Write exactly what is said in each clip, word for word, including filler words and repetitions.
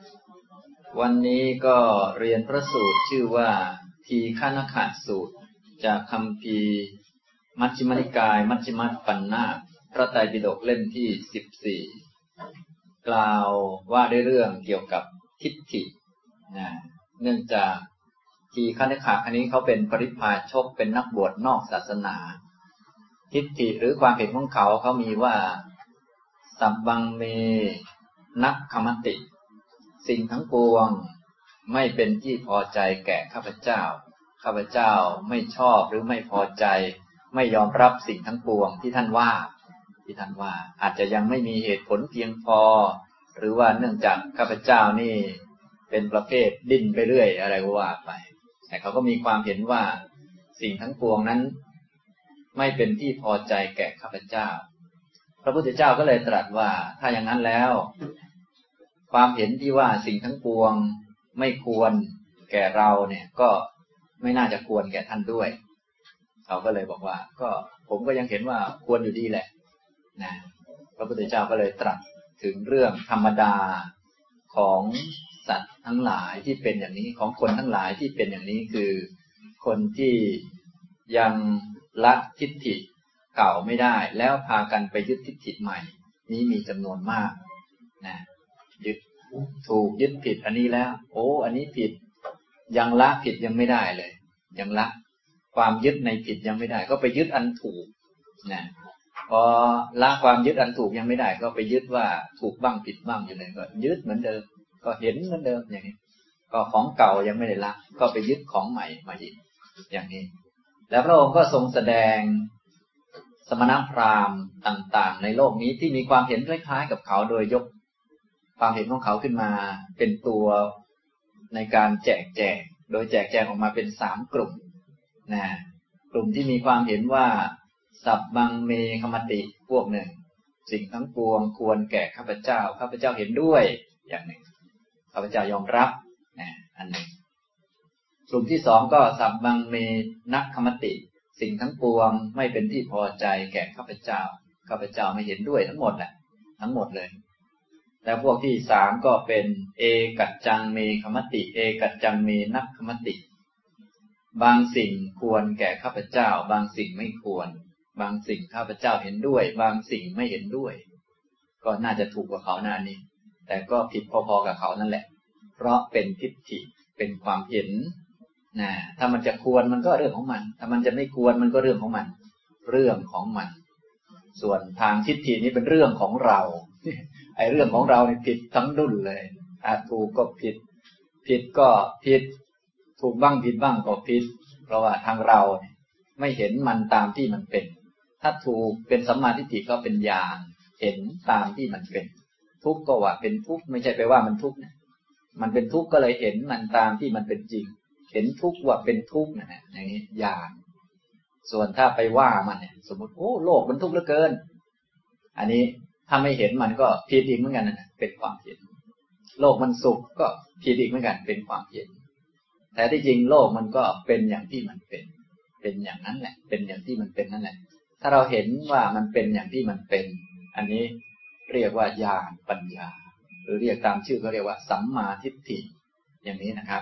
วันนี้ก็เรียนพระสูตรชื่อว่าทีฆนคสูตรจากคัมภีร์มัชฌิมนิกายมัชฌิมปัญนาคพระไตรปิฎกเล่มที่สิบสี่กล่าวว่าด้วยเรื่องเกี่ยวกับทิฏฐินะเนื่องจากทีฆนคอันนี้เขาเป็นปริพาชกเป็นนักบวชนอกศาสนาทิฏฐิหรือความเห็นของเขาเขามีว่าสัพพังเมนัคขมติสิ่งทั้งปวงไม่เป็นที่พอใจแก่ข้าพเจ้าข้าพเจ้าไม่ชอบหรือไม่พอใจไม่ยอมรับสิ่งทั้งปวงที่ท่านว่าที่ท่านว่าอาจจะยังไม่มีเหตุผลเพียงพอหรือว่าเนื่องจากข้าพเจ้านี่เป็นประเภทดิ้นไปเรื่อยอะไรก็ว่าไปแต่เขาก็มีความเห็นว่าสิ่งทั้งปวงนั้นไม่เป็นที่พอใจแก่ข้าพเจ้าพระพุทธเจ้าก็เลยตรัสว่าถ้าอย่างนั้นแล้วความเห็นที่ว่าสิ่งทั้งปวงไม่ควรแก่เราเนี่ยก็ไม่น่าจะควรแก่ท่านด้วยเขาก็เลยบอกว่าก็ผมก็ยังเห็นว่าควรอยู่ดีแหละนะพระพุทธเจ้าก็เลยตรัสถึงเรื่องธรรมดาของสัตว์ทั้งหลายที่เป็นอย่างนี้ของคนทั้งหลายที่เป็นอย่างนี้คือคนที่ยังละทิฏฐิเก่าไม่ได้แล้วพากันไปยึดทิฏฐิใหม่นี้มีจำนวนมากนะยึดถูกยึดผิดอันนี้แล้วโอ้อันนี้ผิดยังละผิดยังไม่ได้เลยยังละความยึดในผิดยังไม่ได้ก็ไปยึดอันถูกนะพอละความยึดอันถูกยังไม่ได้ก็ไปยึดว่าถูกบ้างผิดบ้างอยู่เลยก็ยึดเหมือนเดิมก็เห็นเหมือนเดิมอย่างนี้ก็ของเก่ายังไม่ได้ละก็ไปยึดของใหม่มาอีกอย่างนี้แล้วพระองค์ก็ทรงแสดงสมณพราหมณ์ต่างๆในโลกนี้ที่มีความเห็นคล้ายๆกับเขาโดยยกความเห็นของเขาขึ้นมาเป็นตัวในการแจกแจงโดยแจกแจงออกมาเป็นสามกลุ่มนะกลุ่มที่มีความเห็นว่าสัพพังเมคมติพวกหนึ่งสิ่งทั้งปวงควรแก่ข้าพเจ้าข้าพเจ้าเห็นด้วยอย่างหนึ่งข้าพเจ้ายอมรับนะอันหนึ่งกลุ่มที่สองก็สัพพังเมนัคขมติสิ่งทั้งปวงไม่เป็นที่พอใจแก่ข้าพเจ้าข้าพเจ้าไม่เห็นด้วยทั้งหมดแหละทั้งหมดเลยแล้วพวกที่สามก็เป็นเอกัจจังเมคมติเอกัจจังเมนัคขมติบางสิ่งควรแก่ข้าพเจ้าบางสิ่งไม่ควรบางสิ่งข้าพเจ้าเห็นด้วยบางสิ่งไม่เห็นด้วยก็น่าจะถูกกว่าเขาหน้านี้แต่ก็ผิดพอๆกับเขานั่นแหละเพราะเป็นทิฏฐิเป็นความเห็นนะถ้ามันจะควรมันก็เรื่องของมันถ้ามันจะไม่ควรมันก็เรื่องของมันเรื่องของมันส่วนทางทิฏฐินี้เป็นเรื่องของเราไอ้เรื่องของเราเนี่ยผิดทั้งดุลเลยอาจถูกก็ผิดผิดก็ผิดถูกบ้างผิดบ้างก็ผิดเพราะว่าทางเราเนี่ยไม่เห็นมันตามที่มันเป็นถ้าถูกเป็นสัมมาทิฏฐิก็เป็นญาณเห็นตามที่มันเป็นทุกข์ก็ว่าเป็นทุกข์ไม่ใช่ไปว่ามันทุกข์นะมันเป็นทุกข์ก็เลยเห็นมันตามที่มันเป็นจริงเห็นทุกข์ว่าเป็นทุกข์นะฮะอย่างนี้ญาณส่วนถ้าไปว่ามันเนี่ยสมมติโอ้โลกมันทุกข์เหลือเกินอันนี้ถ้าไม่เห็นมันก็ผิดอีกเหมือนกันนะเป็นความเห็นโลกมันสุขก็ผิดอีกเหมือนกันเป็นความเห็นแต่ที่จริงโลกมันก็เป็นอย่างที่มันเป็นเป็นอย่างนั้นแหละเป็นอย่างที่มันเป็นนั่นแหละถ้าเราเห็นว่ามันเป็นอย่างที่มันเป็นอันนี้เรียกว่าญาณปัญญาหรือเรียกตามชื่อเขาเรียกว่าสัมมาทิฏฐิอย่างนี้นะครับ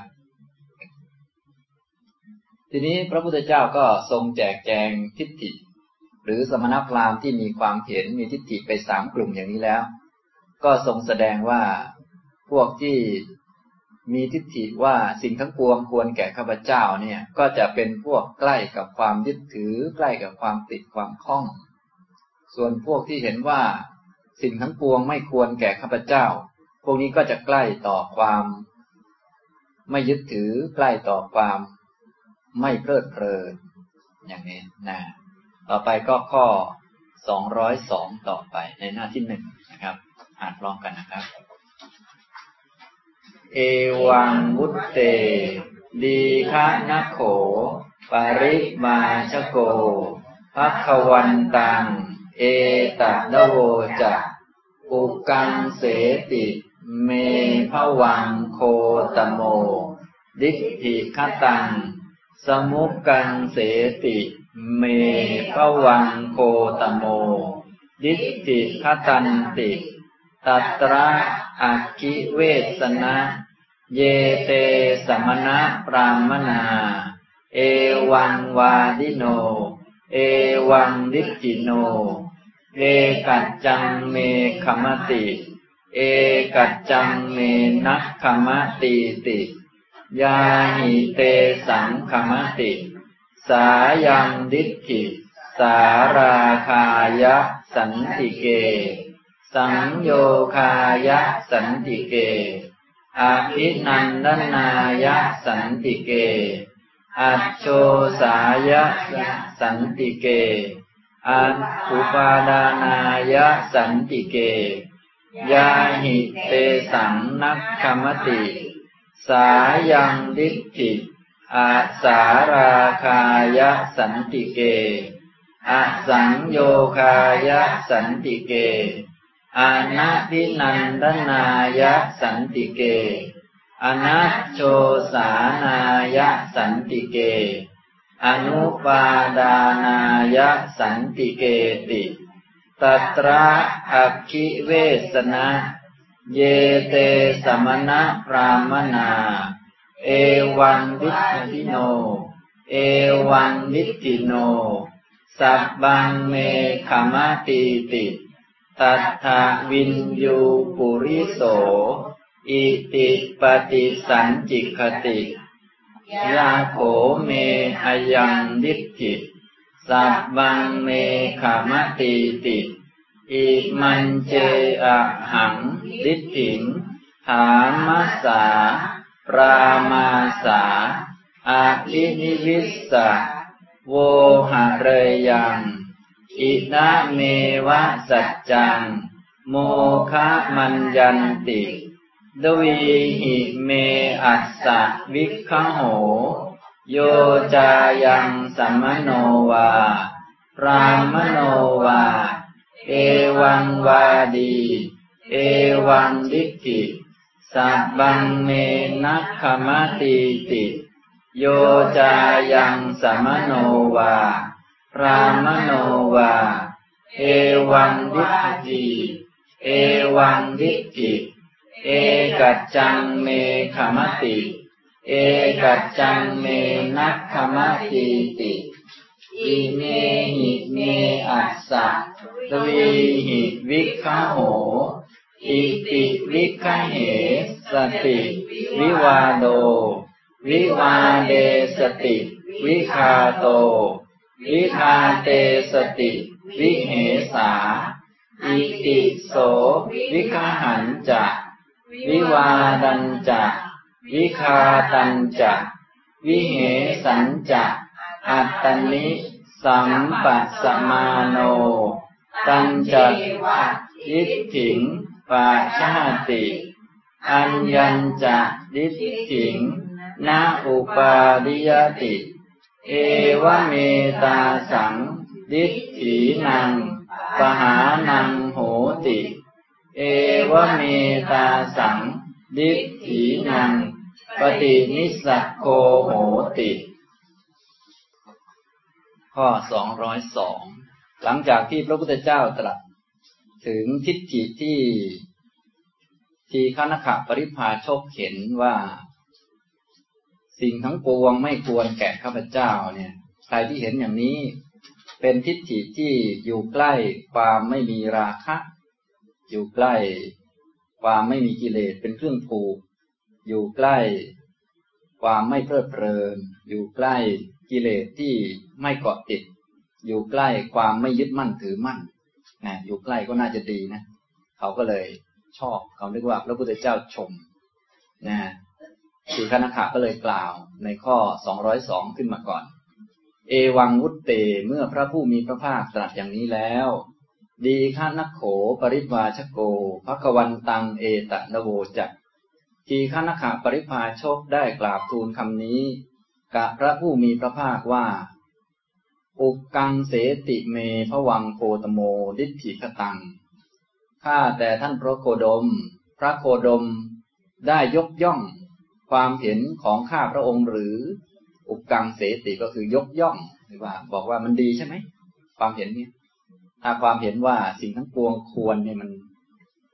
ทีนี้พระพุทธเจ้าก็ทรงแจกแจงทิฏฐิหรือสมณพราหมณ์ที่มีความเห็นมีทิฏฐิไปสามกลุ่มอย่างนี้แล้วก็ทรงแสดงว่าพวกที่มีทิฏฐิว่าสิ่งทั้งปวงควรแก่ข้าพเจ้าเนี่ยก็จะเป็นพวกใกล้กับความยึดถือใกล้กับความติดความคล้องส่วนพวกที่เห็นว่าสิ่งทั้งปวงไม่ควรแก่ข้าพเจ้าพวกนี้ก็จะใกล้ต่อความไม่ยึดถือใกล้ต่อความไม่เพลิดเพลินอย่างนี้นะต่อไปก็ข้อสองร้อยสองต่อไปในหน้าที่หนึ่งนะครับอ่านพร้อมกันนะครับเอวังวุตเตดีฆนะโขปริมาชโกภัคคะวันตังเอตะโวจะอุกังเสติเมภวังโคตโมดิฏฐิคตังสมุกังเสติเมภวังโคตโมดิฏฐิคตันติตัตระอัคคิเวสนะเยเตสมณะปรามนาเอวังวาดิโนเอวังดิฏฐิโนเอกัจจังเมขมติเอกัจจังเมนัคขมติติยาหิเตสังขมติสายังดิฏฐิสาราคายะสันติเกสังโยคายะสันติเกอภินันดนายะสันติเกอัจโชสายะสันติเกอัตถุปาดานายะสันติเกยาหิเตสังนัคขมติสายังดิฏฐิอาสาราคายะสันติเกอสังโยคายะสันติเกอนัภินันดนายะสันติเกอนัชโชสานายะสันติเกอนุปาดานายะสันติเกติตัตระอัคคิเวสนะเยเตสมณะพรามนาเอวังดิฏฐิโนเอวังดิฏฐิโนสัพพังเมขมติติตัทธวินยูปุริโสอิติปฏิสัญจิคติยาโขเมอยังดิฏฐิสัพพังเมขมติติอิมันเจอะหังดิฏฐิงถามัสสาปรามาสาอาภินิวิสสะโวหะเรยังอินะเมวะสัจจังโมคะมัญญันติดวีหิเมอัสสะวิคขโหโยจายังสัมมโนวาพรามโนวาเอวังวาดีเอวังดิฏฐิสัพพังเมนัคขมติติโยจายังสัมมโนวาพรามโนวาเอวังดิฏฐิเอวังดิฏฐิเอกัจจังเมขมติเอกัจจังเมนัคขมติติอิเมหิเมอัสสะทวีหิวิคขโหอิติวิคขเหสติวิวาโดวิวาเดสติวิคาโตวิคาเตสติวิเหสาอิติโสวิคหันจะวิวาดันจะวิคาตันจะวิเหสันจะอัตตนิสัมปัสสมาโนตัญจะทิฏฐิงปัจฉาติอัญญัญจะดิฏฐิงนะอุปาดิยติเอวเมตาสังดิฏฐินังปหานังโหติเอวเมตาสังดิฏฐินังปฏินิสสะโคโหติข้อสองร้อยสองหลังจากที่พระพุทธเจ้าตรัสถึงทิฏฐิที่ทีฆนคปริพาชกเห็นว่าสิ่งทั้งปวงไม่ควรแก่ข้าพเจ้าเนี่ยใครที่เห็นอย่างนี้เป็นทิฏฐิที่อยู่ใกล้ความไม่มีราคะอยู่ใกล้ความไม่มีกิเลสเป็นเครื่องผูกอยู่ใกล้ความไม่เพลิดเพลินอยู่ใกล้กิเลสที่ไม่เกาะติดอยู่ใกล้ความไม่ยึดมั่นถือมั่นนะอยู่ใกล้ก็น่าจะดีนะเขาก็เลยชอบเขาเรียกว่าพระพุทธเจ้าชมนะทีฆนคก็เลยกล่าวในข้อสองร้อยสองขึ้นมาก่อนเอวังวุตเตเมื่อพระผู้มีพระภาคตรัสอย่างนี้แล้วดีฆนโขปริวาชโกภควันตังเอตนโวจักทีฆนคปริพาชกได้กราบทูลคำนี้กับพระผู้มีพระภาคว่าอุกกังเสติเมภวังโคตโมดิฏฐิคตังข้าแต่ท่านพระโคดมพระโคดมได้ยกย่องความเห็นของข้าพระองค์หรืออุกกังเสติก็คือยกย่องหรือว่าบอกว่ามันดีใช่ไหมความเห็นนี้ถ้าความเห็นว่าสิ่งทั้งปวงควรเนี่ยมัน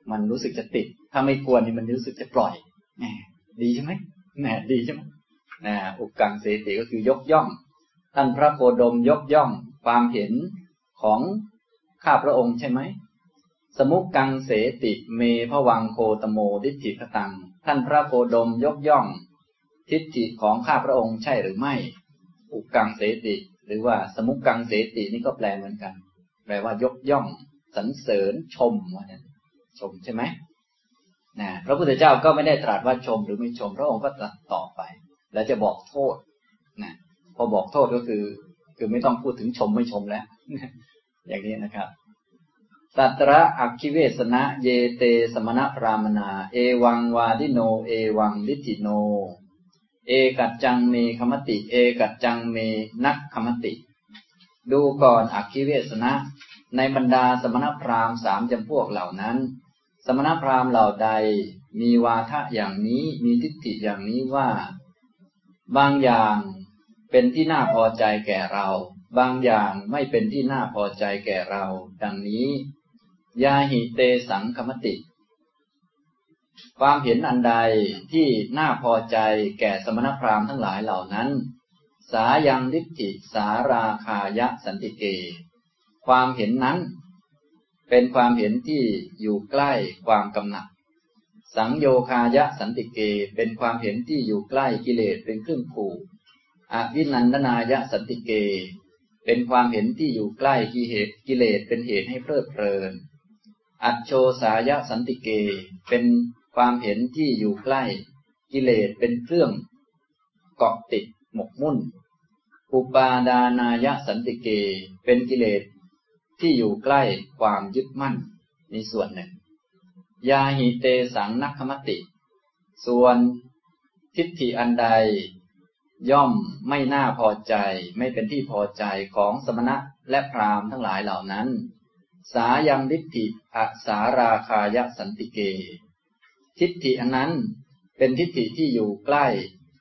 มันรู้สึกจะติดถ้าไม่กวนนี่มันรู้สึกจะปล่อยแหมดีใช่ไหมแหมดีใช่ไหมนะอุกกังเสติก็คือยกย่องท่านพระโคดมยกย่องความเห็นของข้าพระองค์ใช่ไหมสมุกกังเสติเมภวังโคตโมทิฏฐิคตังท่านพระโคดมยกย่องทิฏฐิของข้าพระองค์ใช่หรือไม่อุกกังเสติหรือว่าสมุกกังเสตินี่ก็แปลเหมือนกันแปลว่ายกย่องสรรเสริญชมว่าเนี่ยชมใช่ไหมนะพระพุทธเจ้าก็ไม่ได้ตรัสว่าชมหรือไม่ชมพระองค์ก็ตรัสต่อไปแล้วจะบอกโทษนะพอบอกโทษก็คือคือไม่ต้องพูดถึงชมไม่ชมแล้วอย่างนี้นะครับตัตระอักขิเวสนะเยเตสมณพรามนาเอวังวาดิโนเอวังลิธิโนเอกัจจังเมคมติเอกัจจังเมนักคมติดูก่อนอักขิเวสนะในบรรดาสมณพราหมณ์สามจำพวกเหล่านั้นสมณพราหมณ์เหล่าใดมีวาทะอย่างนี้มีทิฏฐิอย่างนี้ว่าบางอย่างเป็นที่น่าพอใจแก่เราบางอย่างไม่เป็นที่น่าพอใจแก่เราดังนี้ยาหิเตสังคมติความเห็นอันใดที่น่าพอใจแก่สมณพราหมณ์ทั้งหลายเหล่านั้นสายังทิฏฐิสาราคายะสันติเกความเห็นนั้นเป็นความเห็นที่อยู่ใกล้ความกำหนัดสังโยคายะสันติเกเป็นความเห็นที่อยู่ใกล้กิเลสเป็นเครื่องผูกอวินันดนายะสันติเกเป็นความเห็นที่อยู่ใกล้กิเลสกิเลสเป็นเหตุให้เพลิดเพลินอัจโชสายะสันติเกเป็นความเห็นที่อยู่ใกล้กิเลสเป็นเครื่องเกาะติดหมกมุ่นอุปาดานายะสันติเกเป็นกิเลสที่อยู่ใกล้ความยึดมั่นนี่ส่วนหนึ่งยาหิเตสังนักขมติส่วนทิฏฐิอันใดย่อมไม่น่าพอใจไม่เป็นที่พอใจของสมณะและพราหมณ์ทั้งหลายเหล่านั้นสายังทิฏฐิอสาราคายะสันติเกทิฏฐิอันนั้นเป็นทิฏฐิที่อยู่ใกล้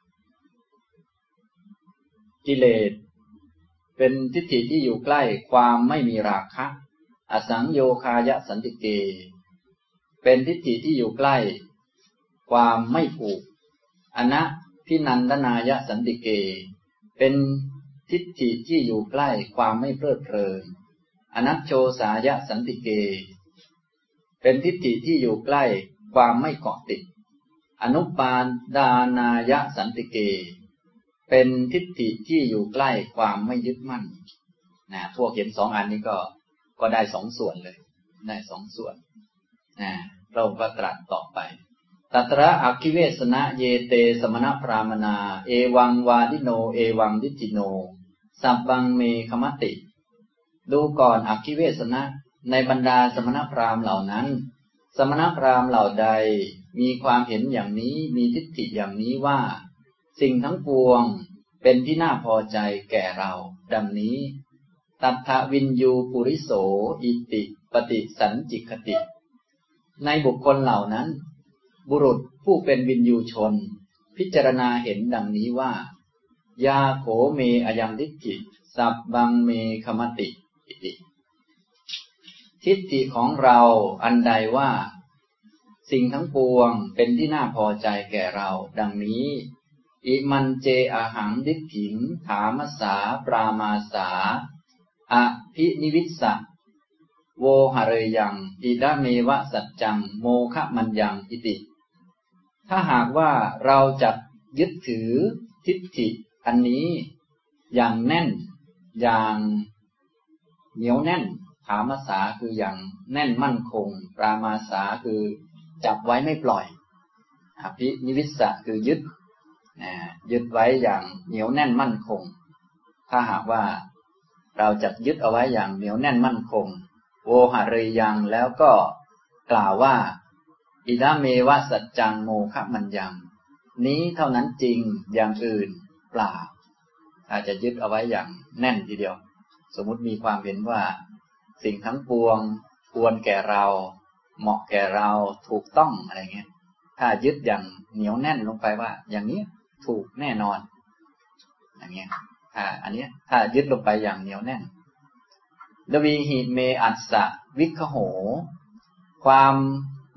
กิเลสเป็นทิฏฐิที่อยู่ใกล้ความไม่มีราคะอสังโยคายะสันติเกเป็นทิฏฐิที่อยู่ใกล้ความไม่ผูกอนะพินันทนายะสันติเกเป็นทิฏฐิที่อยู่ใกล้ความไม่เพลิดเพลินอนัชโชสายะสันติเกเป็นทิฏฐิที่อยู่ใกล้ความไม่เกาะติดอนุปาดานายะสันติเกเป็นทิฏฐิที่อยู่ใกล้ความไม่ยึดมั่นนะพวกเห็นสองอันนี้ก็ก็ได้สองส่วนเลยได้สองส่วนนะเราก็ตรัสต่อไปตัตระอักขิเวสนะเยเตสมณพราหมนาเอวังวาดิโนเอวังดิจิโนสัพบังเมคมติดูก่อนอักขิเวสนะในบรรดาสมณพราหมณ์เหล่านั้นสมณพราหมณ์เหล่าใดมีความเห็นอย่างนี้มีทิฏฐิอย่างนี้ว่าสิ่งทั้งปวงเป็นที่น่าพอใจแก่เราดังนี้ตัทธวินยูปุริโสอิติปฏิสันจิคติในบุคคลเหล่านั้นบุรุษผู้เป็นวินยูชนพิจารณาเห็นดังนี้ว่ายาโขเมอยังทิฏฐิสัพบังเมคมติอิติทิฏฐิของเราอันใดว่าสิ่งทั้งปวงเป็นที่น่าพอใจแก่เราดังนี้อิมันเจอาหังดิฏฐิงถามสาปรามาสาอภินิวิสสะโวหะเรยังอิดะเมวะสัจจังโมคะมัญญังอิติถ้าหากว่าเราจะยึดถือทิฏฐิอันนี้อย่างแน่นอย่างเหนียวแน่นถามสาคืออย่างแน่นมั่นคงปรามาสาคือจับไว้ไม่ปล่อยอภินิวิสสะคือยึดยึดไว้อย่างเหนียวแน่นมั่นคงถ้าหากว่าเราจะยึดเอาไว้อย่างเหนียวแน่นมั่นคงโวหะเรยังแล้วก็กล่าวว่าอิดะเมวะสัจจังโมคะมัญญังนี้เท่านั้นจริงอย่างอื่นเปล่าอาจจะยึดเอาไว้อย่างแน่นทีเดียวสมมุติมีความเห็นว่าสิ่งทั้งปวงควรแก่เราเหมาะแก่เราถูกต้องอะไรเงี้ยถ้ายึดอย่างเหนียวแน่นลงไปว่าอย่างนี้ถูกแน่นอนอย่างเงี้ยถ้าอันนี้ถ้ายึดลงไปอย่างเหนียวแน่นดวีหิเมอัสสะวิคโหความ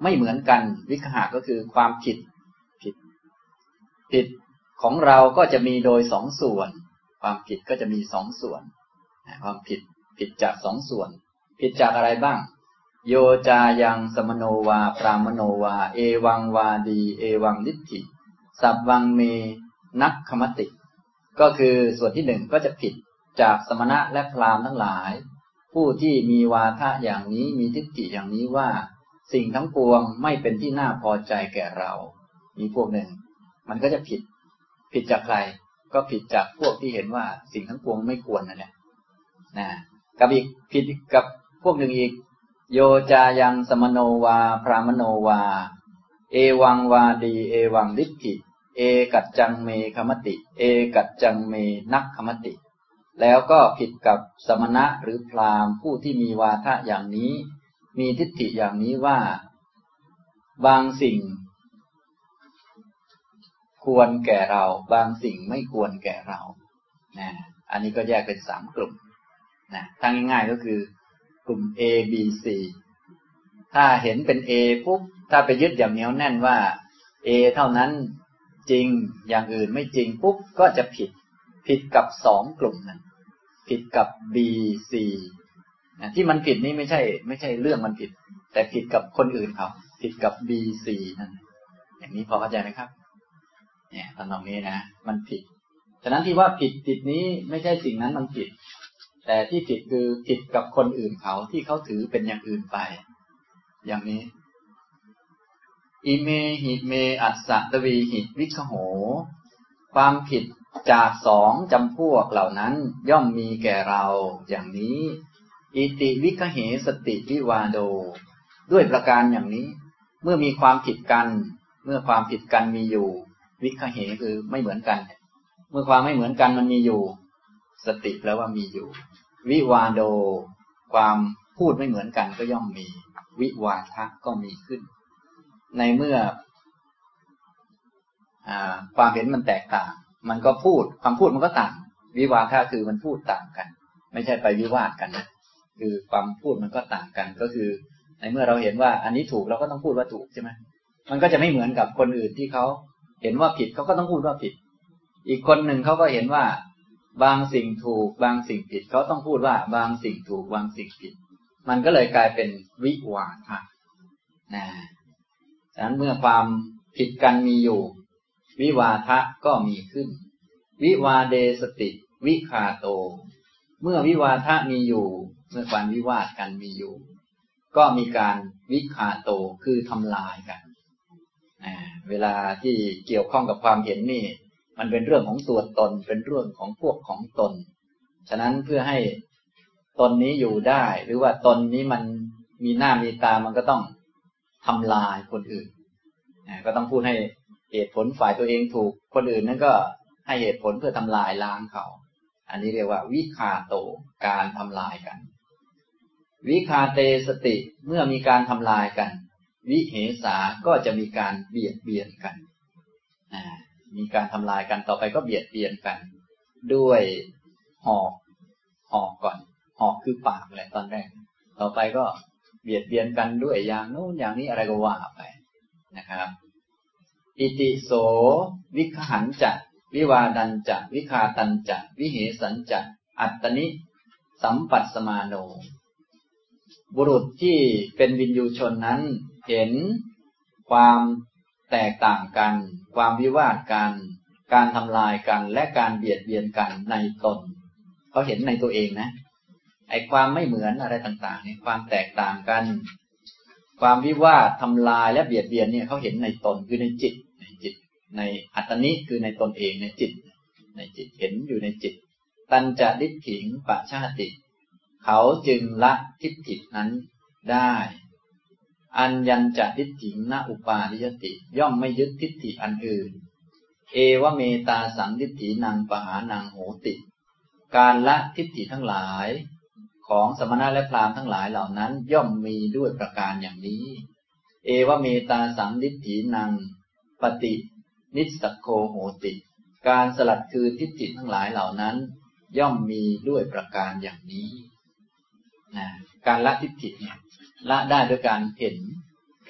ไม่เหมือนกันวิคหะก็คือความผิดผิดผิดของเราก็จะมีโดยสองส่วนความผิดก็จะมีสองส่วนความผิดผิดจากสองส่วนผิดจากอะไรบ้างโยจายังสมโนวาปรามโนวาเอวังวาดีเอวังนิทธิสัพวังเมนักขมติก็คือส่วนที่หนึ่งก็จะผิดจากสมณะและพราหมณ์ทั้งหลายผู้ที่มีวาทะอย่างนี้มีทิฏฐิอย่างนี้ว่าสิ่งทั้งปวงไม่เป็นที่น่าพอใจแก่เรามีพวกหนึ่งมันก็จะผิดผิดจากใครก็ผิดจากพวกที่เห็นว่าสิ่งทั้งปวงไม่ควรนั่นแหละนะกับอีกผิดกับพวกหนึ่งอีกโยจายังสมโนวาพรามโนวาเอวังวาดีเอวังลิทธิเอกัจจังเมคมติเอกัจจังเมนักขมติแล้วก็ผิดกับสมณะหรือพราหมณ์ผู้ที่มีวาทะอย่างนี้มีทิฏฐิอย่างนี้ว่าบางสิ่งควรแก่เราบางสิ่งไม่ควรแก่เรานะอันนี้ก็แยกเป็นสามกลุ่มนะทั้งง่ายๆก็คือกลุ่ม A B C ถ้าเห็นเป็น A ปุ๊บถ้าไปยึดอย่างเหนียวแน่นว่า A เท่านั้นจริงอย่างอื่นไม่จริงปุ๊บก็จะผิดผิดกับสองกลุ่มนั้นผิดกับ B C นะที่มันผิดนี่ไม่ใช่ไม่ใช่เรื่องมันผิดแต่ผิดกับคนอื่นเขาผิดกับ B C นั่นอย่างนี้พอเข้าใจไหมครับเนี่ยตอนนี้นะมันผิดฉะนั้นที่ว่าผิดผิดนี้ไม่ใช่สิ่งนั้นมันผิดแต่ที่ผิดคือผิดกับคนอื่นเขาที่เขาถือเป็นอย่างอื่นไปอย่างนี้อิเมหิเมอัสสะตวีหิวิคโหความผิดจากสองจำพวกเหล่านั้นย่อมมีแก่เราอย่างนี้อิติวิคเหสติวิวาโดด้วยประการอย่างนี้เมื่อมีความผิดกันเมื่อความผิดกันมีอยู่วิคเหคือไม่เหมือนกันเมื่อความไม่เหมือนกันมันมีอยู่สติแปลว่ามีอยู่วิวาโดความพูดไม่เหมือนกันก็ย่อมมีวิวาทะก็มีขึ้นในเมื่ออ่าความเห็นมันแตกต่างมันก็พูดความพูดมันก็ต่างวิวาทะคือมันพูดต่างกันไม่ใช่ไปวิวาทกันนะคือความพูดมันก็ต่างกันก็คือในเมื่อเราเห็นว่าอันนี้ถูกเราก็ต้องพูดว่าถูกใช่ไหมมันก็จะไม่เหมือนกับคนอื่นที่เขาเห็นว่าผิดเขาก็ต้องพูดว่าผิดอีกคนหนึ่งเขาก็เห็นว่าบางสิ่งถูกบางสิ่งผิดเขาต้องพูดว่าบางสิ่งถูกบางสิ่งผิดมันก็เลยกลายเป็นวิวาทะนะฉะนั้นเมื่อความผิดกันมีอยู่วิวาทะก็มีขึ้นวิวาเดสติวิคาโตเมื่อวิวาทะมีอยู่เมื่อความวิวาทกันมีอยู่ก็มีการวิคาโตคือทำลายกันเวลาที่เกี่ยวข้องกับความเห็นนี่มันเป็นเรื่องของตัวตนเป็นเรื่องของพวกของตนฉะนั้นเพื่อให้ตนนี้อยู่ได้หรือว่าตนนี้มันมีหน้ามีตามันก็ต้องทำลายคนอื่นก็ต้องพูดให้เหตุผลฝ่ายตัวเองถูกคนอื่นนั้นก็ให้เหตุผลเพื่อทำลายล้างเขาอันนี้เรียกว่าวิคาโตการทำลายกันวิคาเตสติเมื่อมีการทำลายกันวิเหสาก็จะมีการเบียดเบียนกันมีการทำลายกันต่อไปก็เบียดเบียนกันด้วยหอกหอกก่อนหอกคือปากแหละตอนแรกต่อไปก็เบียดเบียนกันด้วยอย่างโน้นอย่างนี้อะไรก็ว่าไปนะครับอิติโสวิคหันจะวิวาดันจะวิคาตันจะวิเหสันจะอัตตนิสัมปัสสมาโนบุรุษที่เป็นวินยูชนนั้นเห็นความแตกต่างกันความวิวาทกันการทำลายกันและการเบียดเบียนกันในตนเขาเห็นในตัวเองนะไอ้ความไม่เหมือนอะไรต่างๆเนี่ยความแตกต่างกันความวิวาททำลายและเบียดเบียนเนี่ยเขาเห็นในตนคือในจิตในจิตในอัตตนิคือในตนเองในจิตในจิตเห็นอยู่ในจิตตัญจดิฏฐิงปะชาติเขาจึงละทิฏฐินั้นได้อัญญัญจทิฏฐินอุปาทิยติย่อมไม่ยึดทิฏฐิอันอื่นเอวเมตาสังทิฏฐินังปหานังโหติการละทิฏฐิทั้งหลายของสมณะและพราหมณ์ทั้งหลายเหล่านั้นย่อมมีด้วยประการอย่างนี้เอวเมตาสังทิฏฐินังปฏินิสสโคโหติการสลัดคืนทิฏฐิทั้งหลายเหล่านั้นย่อมมีด้วยประการอย่างนี้นะการละทิฏฐิเนี่ยละได้ด้วยการเห็น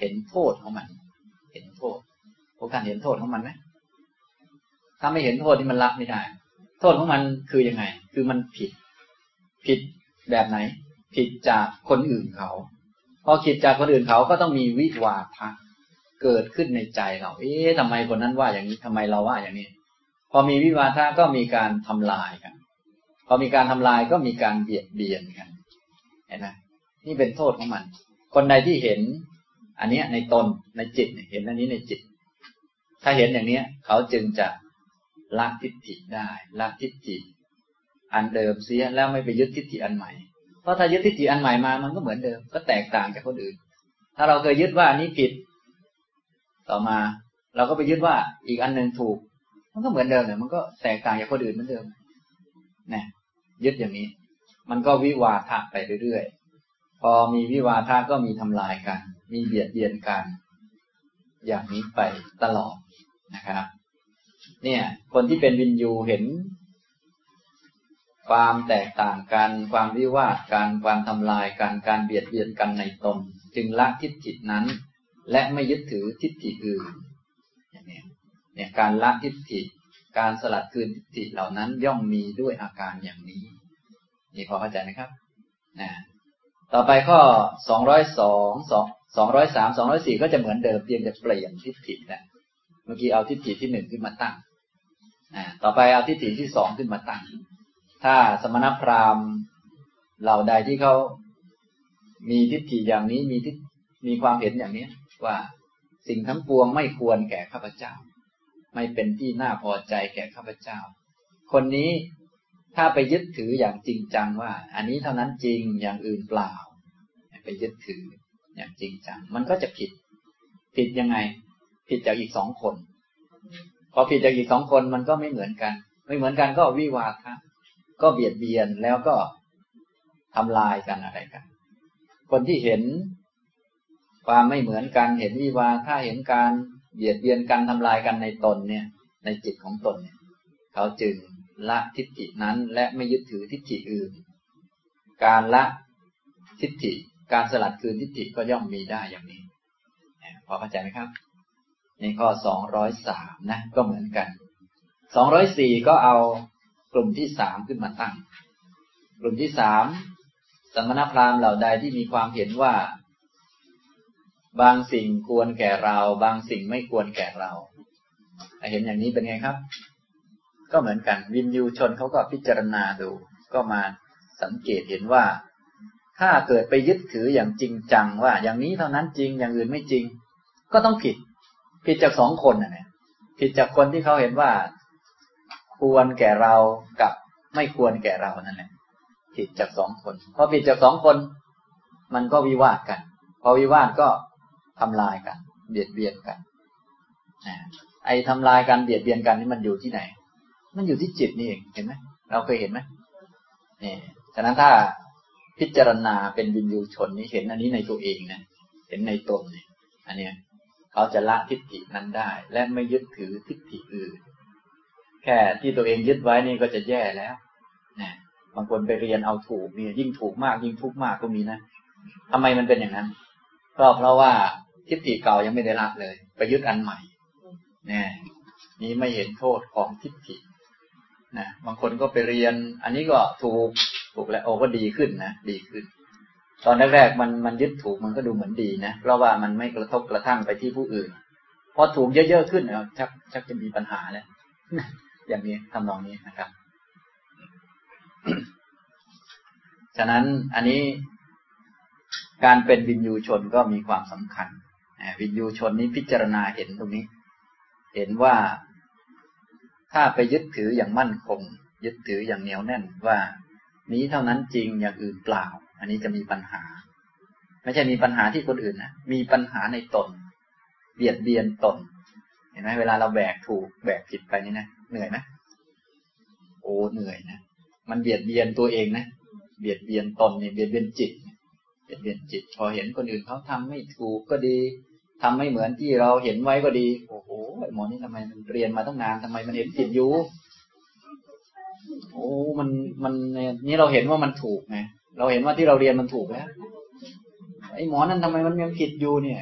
เห็นโทษของมันเห็นโทษพวกท่านเห็นโทษของมันไหมถ้าไม่เห็นโทษที่มันละไม่ได้โทษของมันคือยังไงคือมันผิดผิดแบบไหนผิดจากคนอื่นเขาพอผิดจากคนอื่นเขาก็ต้องมีวิวาทะเกิดขึ้นในใจเราเอ๊ะทำไมคนนั้นว่าอย่างนี้ทำไมเราว่าอย่างนี้พอมีวิวาทะก็มีการทำลายกันพอมีการทำลายก็มีการเบียดเบียนกันเห็นไหมนี่เป็นโทษของมันคนใดที่เห็นอันนี้ในตนในจิตเห็นอันนี้ในจิตถ้าเห็นอย่างนี้เขาจึงจะละทิฏฐิได้ละทิฏฐิอันเดิมเสียแล้วไม่ไปยึดทิฏฐิอันใหม่เพราะถ้ายึดทิฏฐิอันใหม่มามันก็เหมือนเดิมก็แตกต่างจากคนอื่นถ้าเราเคยยึดว่าอันนี้ผิดต่อมาเราก็ไปยึดว่าอีกอันหนึ่งถูกมันก็เหมือนเดิมเนี่ยมันก็แตกต่างจากคนอื่นเหมือนเดิมเนี่ยยึดอย่างนี้มันก็วิวาทะไปเรื่อยๆพอมีวิวาทะก็มีทำลายกันมีเบียดเบียนกันอย่างนี้ไปตลอดนะครับเนี่ยคนที่เป็นวินยูเห็นความแตกต่างกันความวิวาทกันความทำลายกันการเบียดเบียนกันในตนจึงละทิฏฐินั้นและไม่ยึดถือทิฏฐิอื่นอย่างนี้เนี่ยการละทิฏฐิการสลัดคืนทิฏฐิเหล่านั้นย่อมมีด้วยอาการอย่างนี้นี่พอเข้าใจไหมครับนะต่อไปข้อสองร้อยสอง สองร้อยสาม สองร้อยสี่ก็จะเหมือนเดิมเพียงแต่เปลี่ยนทิฏฐินะเมื่อกี้เอาทิฏฐิที่หนึ่งขึ้นมาตั้งอ่าต่อไปเอาทิฏฐิที่สองขึ้นมาตั้งถ้าสมณพราหมณ์เหล่าใดที่เขามีทิฏฐิอย่างนี้มีทิฏมีความเห็นอย่างนี้ว่าสิ่งทั้งปวงไม่ควรแก่ข้าพเจ้าไม่เป็นที่น่าพอใจแก่ข้าพเจ้าคนนี้ถ้าไปยึดถืออย่างจริงจังว่าอันนี้เท่านั้นจริงอย่างอื่นเปล่าไปยึดถืออย่างจริงจังมันก็จะผิดผิดยังไงผิดจากอีกสองคนพอผิดจากอีกสองคนมันก็ไม่เหมือนกันไม่เหมือนกันก็วิวาทะก็เบียดเบียนแล้วก็ทำลายกันอะไรกันคนที่เห็นความไม่เหมือนกันเห็นวิวาทะเห็นการเบียดเบียนกันทำลายกันในตนเนี่ยในจิตของตนเนี่ยเขาจึงละทิฏฐินั้นและไม่ยึดถือทิฏฐิอื่นการละทิฏฐิการสลัดคืนทิฏฐิก็ย่อมมีได้อย่างนี้พอเข้าใจไหมครับในข้อสองร้อยสามนะก็เหมือนกันสองร้อยสี่ก็เอากลุ่มที่สามขึ้นมาตั้งกลุ่มที่สามสมณพราหมณ์เหล่าใดที่มีความเห็นว่าบางสิ่งควรแก่เราบางสิ่งไม่ควรแก่เราเห็นอย่างนี้เป็นไงครับก็เหมือนกันวินยูชนเขาก็พิจารณาดูก็มาสังเกตเห็นว่าถ้าเกิดไปยึดถืออย่างจริงจังว่าอย่างนี้เท่านั้นจริงอย่างอื่นไม่จริงก็ต้องผิดผิดจากสองคนน่ะเนี่ยผิดจากคนที่เขาเห็นว่าควรแก่เรากับไม่ควรแก่เรานั่นแหละผิดจากสองคนพอผิดจากสองคนมันก็วิวาทกันพอวิวาทก็ทำลายกันเบียดเบียนกันไอ้ทำลายกันเบียดเบียนกันนี่มันอยู่ที่ไหนมันอยู่ที่จิตนี่เองเห็นไหมเราเคยเห็นไหมนี่ฉะนั้นถ้าพิจารณาเป็นวินยูชนนี่เห็นอันนี้ในตัวเองนะเห็นในตนเนี่ยอันเนี้ยเขาจะละทิฏฐินั้นได้และไม่ยึดถือทิฏฐิอื่นแค่ที่ตัวเองยึดไว้นี่ก็จะแย่แล้วนะบางคนไปเรียนเอาถูกนี่ยิ่งถูกมากยิ่งทุกข์มากก็มีนะทำไมมันเป็นอย่างนั้นก็เพราะว่าทิฏฐิเก่ายังไม่ได้ละเลยไปยึดอันใหม่เนี่ยนี้ไม่เห็นโทษของทิฏฐินะบางคนก็ไปเรียนอันนี้ก็ถูกถูกแล้วโอ้ก็ดีขึ้นนะดีขึ้นตอนแรกๆมันมันยึดถูกมันก็ดูเหมือนดีนะเพราะว่ามันไม่กระทบกระทั่งไปที่ผู้อื่นพอถูกเยอะๆขึ้นเนี่ยชักชักจะมีปัญหาแล้วอย่างนี้ทำนองนี้นะครับ ฉะนั้นอันนี้การเป็นวินยูชนก็มีความสำคัญวินยูชนนี้พิจารณาเห็นตรงนี้เห็นว่าถ้าไปยึดถืออย่างมั่นคงยึดถืออย่างเหนียวแน่นว่านี้เท่านั้นจริงอย่างอื่นเปล่าอันนี้จะมีปัญหาไม่ใช่มีปัญหาที่คนอื่นนะมีปัญหาในตนเบียดเบียนตนเห็นไหมเวลาเราแบกถูกแบกผิดไปนี่นะเหนื่อยไหมโอ้เหนื่อยนะมันเบียดเบียนตัวเองนะเบียดเบียนตนนี่เบียดเบียนจิตเบียดเบียนจิตพอเห็นคนอื่นเขาทำไม่ถูกก็ดีทำไม่เหมือนที่เราเห็นไว้ก็ดีโอ้โหหมอนี่ทำไมมันเรียนมาตั้งนานทำไมมันเห็นผิดอยู่โอ้มันมันนี่เราเห็นว่ามันถูกไงเราเห็นว่าที่เราเรียนมันถูกแล้วไอ้หมอนั่นทำไมมันยังผิดอยู่เนี่ยโอ้โห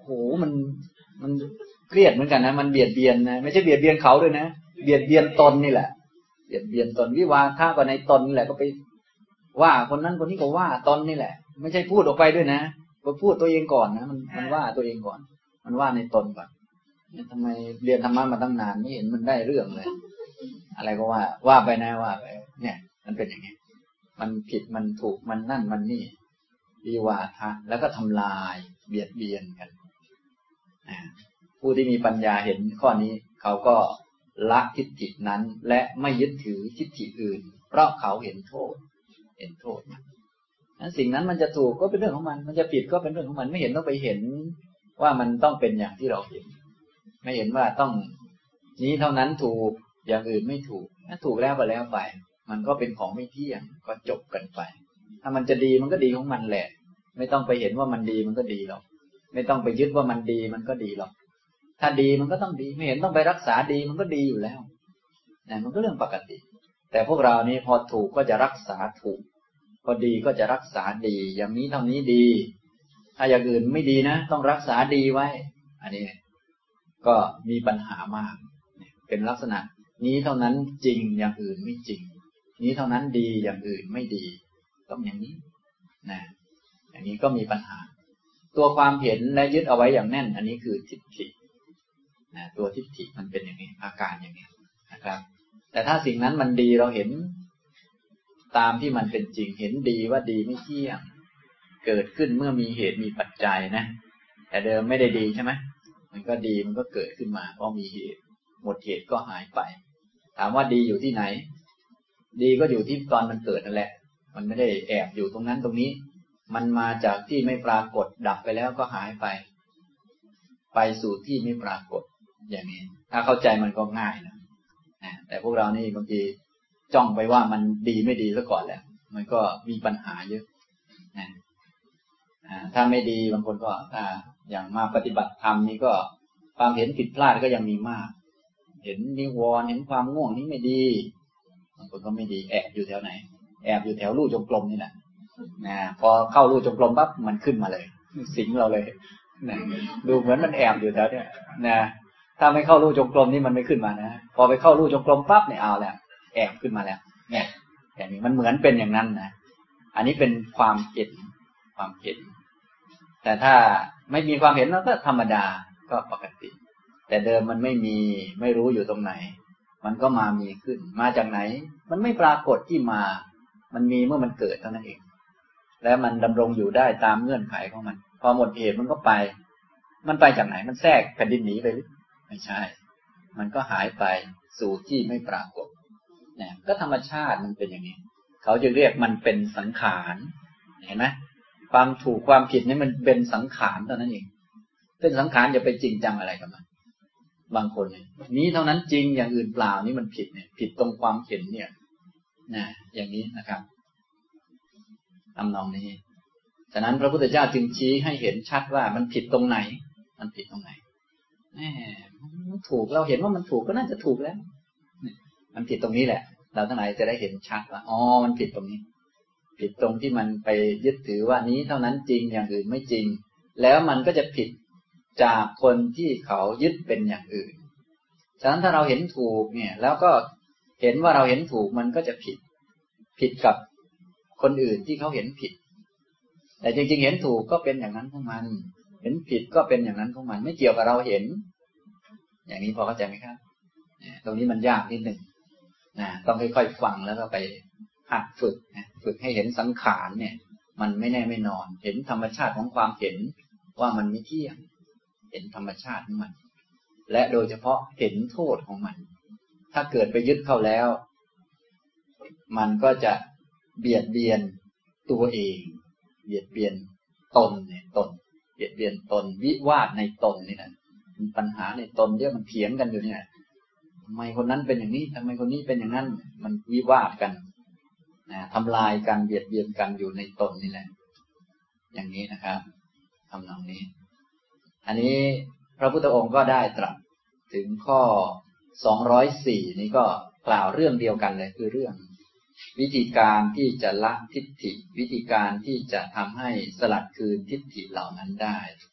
หมันมันเครียดเหมือนกันนะมันเบียดเบียนนะไม่ใช่เบียดเบียนเขาด้วยนะเบียดเบียนตนนี่แหละเบียดเบียนตนวิวาทะก็ในตนนี่แหละก็ไปว่าคนนั้นคนนี้ก็ว่าตนนี่แหละไม่ใช่พูดออกไปด้วยนะก็พูดตัวเองก่อนนะมันมันว่าตัวเองก่อนมันว่าในตนก่อนทำไมเรียนธรรมะมาตั้งนานไม่เห็นมันได้เรื่องเลยอะไรก็ว่าว่าไปนะว่าไปเนี่ยมันเป็นอย่างนี้มันผิดมันถูกมันนั่นมันนี่วิวาทะแล้วก็ทำลายเบียดเบียนกันผู้ที่มีปัญญาเห็นข้อนี้เขาก็ละทิฏฐินั้นและไม่ยึดถือทิฏฐิอื่นเพราะเขาเห็นโทษเห็นโทษนั้นสิ่งนั้นมันจะถูกก็เป็นเรื่องของมันมันจะผิดก็เป็นเรื่องของมันไม่เห็นต้องไปเห็นว่ามันต้องเป็นอย่างที่เราเห็นไม่เห็นว่าต้องนี้เท่านั้นถูกอย่างอื่นไม่ถูกถ้าถูกแล้วก็แล้วไปมันก็เป็นของไม่เที่ยงก็จบกันไปถ้ามันจะดีมันก็ดีของมันแหละไม่ต้องไปเห็นว่ามันดีมันก็ดีหรอกไม่ต้องไปยึดว่ามันดีมันก็ดีหรอกถ้าดีมันก็ต้องดีไม่เห็นต้องไปรักษาดีมันก็ดีอยู่แล้วนะมันก็เรื่องปกติแต่พวกเรานี่พอถูกก็จะรักษาถูกพอดีก็จะรักษาดีอย่างนี้เท่านี้ดีถ้าอย่างอื่นไม่ดีนะต้องรักษาดีไว้อันนี้ก็มีปัญหามากเป็นลักษณะนี้เท่านั้นจริงอย่างอื่นไม่จริงนี้เท่านั้นดีอย่างอื่นไม่ดีต้องอย่างนี้นะอย่างนี้ก็มีปัญหาตัวความเห็นและยึดเอาไว้อย่างแน่นอันนี้คือทิฏฐินะตัวทิฏฐิมันเป็นอย่างนี้อาการอย่างนี้นะครับแต่ถ้าสิ่งนั้นมันดีเราเห็นตามที่มันเป็นจริงเห็นดีว่าดีไม่เที่ยงเกิดขึ้นเมื่อมีเหตุมีปัจจัยนะแต่เดิมไม่ได้ดีใช่ไหมมันก็ดีมันก็เกิดขึ้นมาเพราะมีเหตุหมดเหตุก็หายไปถามว่าดีอยู่ที่ไหนดีก็อยู่ที่ตอนมันเกิดนั่นแหละมันไม่ได้แอบอยู่ตรงนั้นตรงนี้มันมาจากที่ไม่ปรากฏดับไปแล้วก็หายไปไปสู่ที่ไม่ปรากฏอย่างนี้ถ้าเข้าใจมันก็ง่ายนะแต่พวกเรานี่บางทีจ้องไปว่ามันดีไม่ดีซะก่อนแล้วมันก็มีปัญหาเยอะนะถ้าไม่ดีบางคนก็ถ้าอย่างมาปฏิบัติธรรมนี่ก็ความเห็นผิดพลาดก็ยังมีมากเห็นนิวรณ์เห็นความง่วงนี้ไม่ดีบางคนก็ไม่ดีแอบอยู่แถวไหนแอบอยู่แถวลู่จงกรมนี่แหละนะพอเข้าลู่จงกรมปั๊บมันขึ้นมาเลยสิงเราเลยนะดูเหมือนมันแอบอยู่แถวเนี้ยนะถ้าไม่เข้าลู่จงกรมนี่มันไม่ขึ้นมานะพอไปเข้าลู่จงกรมปั๊บเนี่ยเอาแล้วแอบขึ้นมาแล้วเนี่ยอย่างนี้มันเหมือนเป็นอย่างนั้นนะอันนี้เป็นความเห็นความเห็นแต่ถ้าไม่มีความเห็นแล้วก็ธรรมดาก็ปกติแต่เดิมมันไม่มีไม่รู้อยู่ตรงไหนมันก็มามีขึ้นมาจากไหนมันไม่ปรากฏที่มามันมีเมื่อมันเกิดเท่านั้นเองแล้วมันดำรงอยู่ได้ตามเงื่อนไขของมันพอหมดเหตุมันก็ไปมันไปจากไหนมันแทรกแผ่นดินหนีไปหรือไม่ใช่มันก็หายไปสู่ที่ไม่ปรากฏเนี่ยก็ธรรมชาติมันเป็นอย่างนี้เขาจะเรียกมันเป็นสังขารเห็นไหมความถูกความผิดนี่มันเป็นสังขารเท่านั้นเองเป็นสังขารอย่าไปจริงจังอะไรกับมันบางคนเนี่ยนี้เท่านั้นจริงอย่างอื่นเปล่านี่มันผิดเนี่ยผิดตรงความเห็นเนี่ยนะอย่างนี้นะครับทำนองนี้ฉะนั้นพระพุทธเจ้าจึงชี้ให้เห็นชัดว่ามันผิดตรงไหนมันผิดตรงไหนแหมมันถูกเราเห็นว่ามันถูกก็น่าจะถูกแล้วมันผิดตรงนี้แหละเราทั้งหลายจะได้เห็นชัดว่าอ๋อมันผิดตรงนี้ผิดตรงที่มันไปยึดถือว่านี้เท่านั้นจริงอย่างอื่นไม่จริงแล้วมันก็จะผิดจากคนที่เขายึดเป็นอย่างอื่นฉะนั้นถ้าเราเห็นถูกเนี่ยแล้วก็เห็นว่าเราเห็นถูกมันก็จะผิดผิดกับคนอื่นที่เขาเห็นผิดแต่จริงๆเห็นถูกก็เป็นอย่างนั้นของมันเห็นผิดก็เป็นอย่างนั้นของมันไม่เกี่ยวกับเราเห็นอย่างนี้พอเข้าใจไหมครับตรงนี้มันยากนิดหนึ่งนะต้องค่อยๆฟังแล้วก็ไปหัดฝึกนะฝึกให้เห็นสังขารเนี่ยมันไม่แน่ไม่นอนเห็นธรรมชาติของความเห็นว่ามันไม่เที่ยงเห็นธรรมชาติของมันและโดยเฉพาะเห็นโทษของมันถ้าเกิดไปยึดเข้าแล้วมันก็จะเบียดเบียนตัวเองเบียดเบียนตนเนี่ยตนเบียดเบียนตนวิวาทในตนนี่นะมีปัญหาในตนเรื่องมันเถียงกันอยู่เนี่ยทำไมคนนั้นเป็นอย่างนี้ทำไมคนนี้เป็นอย่างนั้นมันวิวาทกันนะทำลายกันเบียดเบียนกันอยู่ในตนนี่แหละอย่างนี้นะครับทำนองนี้อันนี้พระพุทธองค์ก็ได้ตรัสถึงข้อสองร้อยสี่นี้ก็กล่าวเรื่องเดียวกันเลยคือเรื่องวิธีการที่จะละทิฏฐิวิธีการที่จะทำให้สลัดคืนทิฏฐิเหล่านั้นได้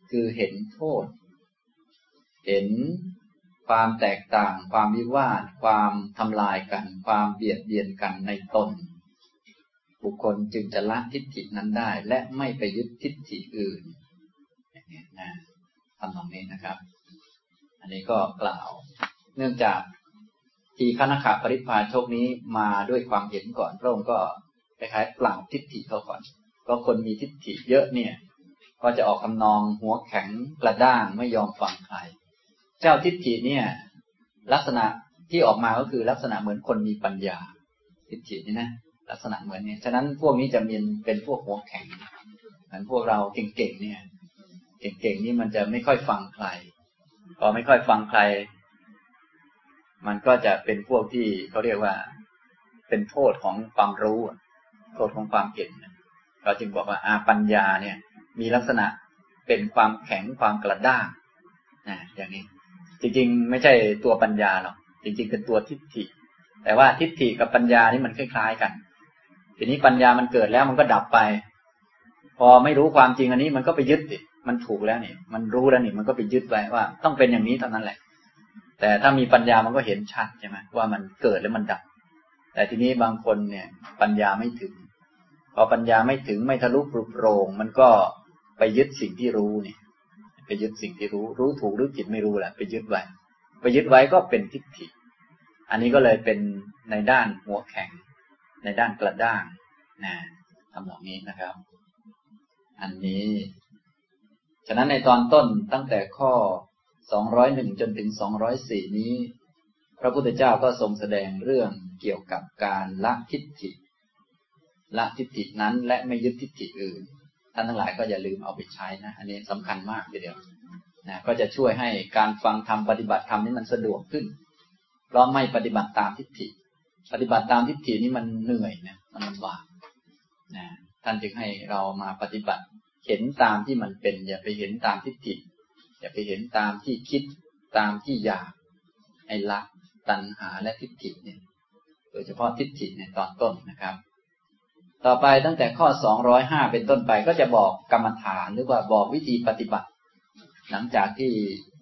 คือเห็นโทษเห็นความแตกต่างความวิวาทความทำลายกันความเบียดเบียนกันในตนบุคคลจึงจะละทิฏฐินั้นได้และไม่ไปยึดทิฏฐิอื่นอย่างนี้นะทำตรงนี้นะครับอันนี้ก็กล่าวเนื่องจากทีฆนคปริพาชกนี้มาด้วยความเห็นก่อนพระองค์ก็คล้ายๆปราบทิฏฐิเขาก่อนก็คนมีทิฏฐิเยอะเนี่ยก็จะออกทำนองหัวแข็งกระด้างไม่ยอมฟังใครเจ้าทิฏฐิเนี่ยลักษณะที่ออกมาก็คือลักษณะเหมือนคนมีปัญญาทิฏฐินี่นะลักษณะเหมือนนี้ฉะนั้นพวกนี้จะมีเป็นพวกหัวแข็งเหมือนพวกเราเก่งๆเนี่ยเก่งๆนี่มันจะไม่ค่อยฟังใครพอไม่ค่อยฟังใครมันก็จะเป็นพวกที่เขาเรียกว่าเป็นโทษของความรู้โทษของความเห็นเราจึงบอกว่าอาปัญญาเนี่ยมีลักษณะเป็นความแข็งความกระด้างนะอย่างนี้จริงๆไม่ใช่ตัวปัญญาหรอกจริงๆเป็นตัวทิฏฐิแต่ว่าทิฏฐิกับปัญญานี่มันคล้ายๆกันทีนี้ปัญญามันเกิดแล้วมันก็ดับไปพอไม่รู้ความจริงอันนี้มันก็ไปยึดดิมันถูกแล้วนี่มันรู้แล้วนี่มันก็ไปยึดไว้ว่าต้องเป็นอย่างนี้เท่านั้นแหละแต่ถ้ามีปัญญามันก็เห็นชัดใช่ไหมว่ามันเกิดแล้วมันดับแต่ทีนี้บางคนเนี่ยปัญญาไม่ถึงพอปัญญาไม่ถึงไม่ทะลุปลุกโปร่งมันก็ไปยึดสิ่งที่รู้นี่ไปยึดสิ่งที่รู้รู้ถูกหรือผิดไม่รู้แหละไปยึดไว้ไปยึดไว้ก็เป็นทิฏฐิอันนี้ก็เลยเป็นในด้านหัวแข็งในด้านกระด้างนะทำแบบนี้นะครับอันนี้ฉะนั้นในตอนต้นตั้งแต่ข้อสองร้อยเอ็ดจนถึงสองร้อยสี่นี้พระพุทธเจ้าก็ทรงแสดงเรื่องเกี่ยวกับการละทิฏฐิละทิฏฐินั้นและไม่ยึดทิฏฐิอื่นท่านทั้งหลายก็อย่าลืมเอาไปใช้นะอันนี้สำคัญมากทีเดียวนะก็จะช่วยให้การฟังธรรมปฏิบัติธรรมนี้มันสะดวกขึ้นเพราะไม่ปฏิบัติตามทิฏฐิปฏิบัติตามทิฏฐินี้มันเหนื่อยนะมันลำบากนะท่านจึงให้เรามาปฏิบัติเห็นตามที่มันเป็นอย่าไปเห็นตามทิฏฐิอย่าไปเห็นตามที่คิดตามที่อยากไอ้ละตัณหาและทิฏฐิเนี่ยโดยเฉพาะทิฏฐิในตอนต้นนะครับต่อไปตั้งแต่ข้อสองร้อยห้าเป็นต้นไปก็จะบอกกรรมฐานหรือว่าบอกวิธีปฏิบัติหลังจากที่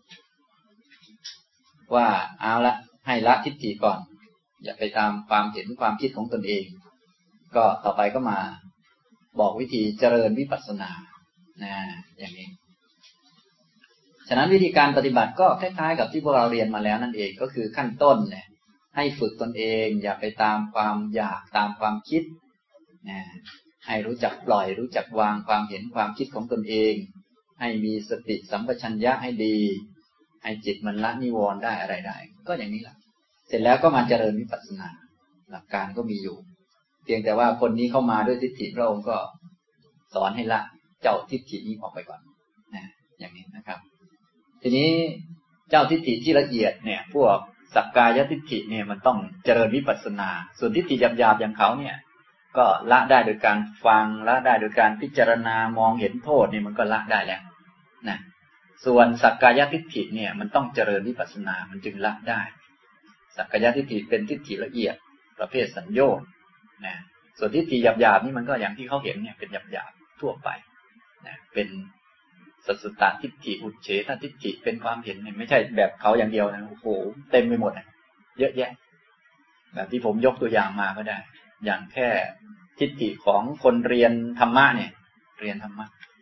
ว่าเอาละให้ละทิฏฐิก่อนอย่าไปตามความเห็นความคิดของตนเองก็ต่อไปก็มาบอกวิธีเจริญวิปัสสนานะอย่างนี้ฉะนั้นวิธีการปฏิบัติก็คล้ายๆกับที่พวกเราเรียนมาแล้วนั่นเองก็คือขั้นต้นเนี่ยให้ฝึกตนเองอย่าไปตามความอยากตามความคิดนะให้รู้จักปล่อยรู้จักวางความเห็นความคิดของตนเองให้มีสติสัมปชัญญะให้ดีให้จิตมันละนิวรณ์ได้อะไรได้ก็อย่างนี้แหละเสร็จแล้วก็มาเจริญวิปัสสนาหลักการก็มีอยู่เพียงแต่ว่าคนนี้เข้ามาด้วยทิฏฐิพระองค์ก็สอนให้ละเจ้าทิฏฐินี้ออกไปก่อนนะอย่างนี้นะครับทีนี้เจ้าทิฏฐิที่ละเอียดเนี่ยพวกสักกายทิฏฐิเนี่ยมันต้องเจริญวิปัสสนาส่วนทิฏฐิหยาบๆอย่างเขาเนี่ยก็ละได้โดยการฟังละได้โดยการพิจารณามองเห็นโทษนี่มันก็ละได้แล้วนะส่วนสักกายทิฏฐิเนี่ยมันต้องเจริญวิปัสสนามันจึงละได้สักกายทิฏฐิเป็นทิฏฐิละเอียดประเภทสัญโยชน์นะส่วนทิฏฐิหยาบๆนี่มันก็อย่างที่เขาเห็นเนี่ยเป็นหยาบๆทั่วไปนะเป็นสัสสตทิฏฐิอุจเฉททิฏฐิเป็นความเห็นไม่ใช่แบบเขาอย่างเดียวนะโอ้โหเต็มไปหมดเยอะแยะแบบที่ผมยกตัวอย่างมาก็ได้อย่างแค่ทิฏฐิของคนเรียนธรรมะเนี่ยเรียนธรรมะ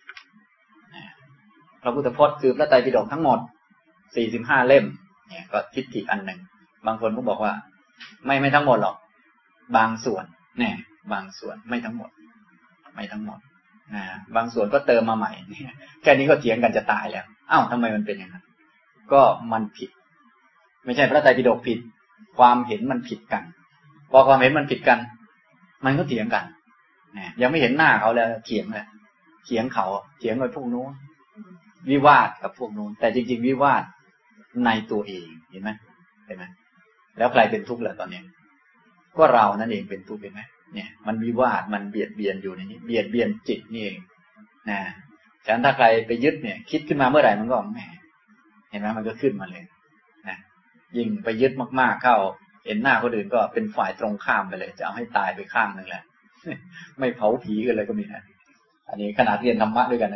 พระพุทธพจน์คือพระไตรปิฎกทั้งหมดสี่สิบห้าเล่มเนี่ยก็ทิฏฐิอันหนึ่งบางคนก็บอกว่าไม่ไม่ทั้งหมดหรอกบางส่วนแน่บางส่วนไม่ทั้งหมดไม่ทั้งหมดนะบางส่วนก็เติมมาใหม่เนี่ยแค่นี้ก็เถียงกันจะตายแล้วอ้าวทำไมมันเป็นอย่างนั้นก็มันผิดไม่ใช่พระไตรปิฎกผิดความเห็นมันผิดกันพอความเห็นมันผิดกันมันก็เถียงกันนะยังไม่เห็นหน้าเขาแล้วเถียงเลยเถียงเขาเถียงกับพวกโน้นวิวาทกับพวกโน้นแต่จริงๆวิวาทในตัวเองเห็นไหมเห็นไหมแล้วใครเป็นทุกข์ล่ะตอนนี้ก็เรานั่นเองเป็นทุกข์เห็นไหมเนี่ยมันวิวาทมันเบียดเบียนอยู่ในนี้เบียดเบียนจิตนี่เองนะฉะนั้นถ้าใครไปยึดเนี่ยคิดขึ้นมาเมื่อไหร่มันก็แหมเห็นไหมมันก็ขึ้นมาเลยนะยิ่งไปยึดมากๆเข้าเห็นหน้าคนอื่นก็เป็นฝ่ายตรงข้ามไปเลยจะเอาให้ตายไปข้างนึงแหละไม่เผาผีกันเลยก็มีนะอันนี้ขนาดเรียนธรรมะด้วยกันนะเนี่ย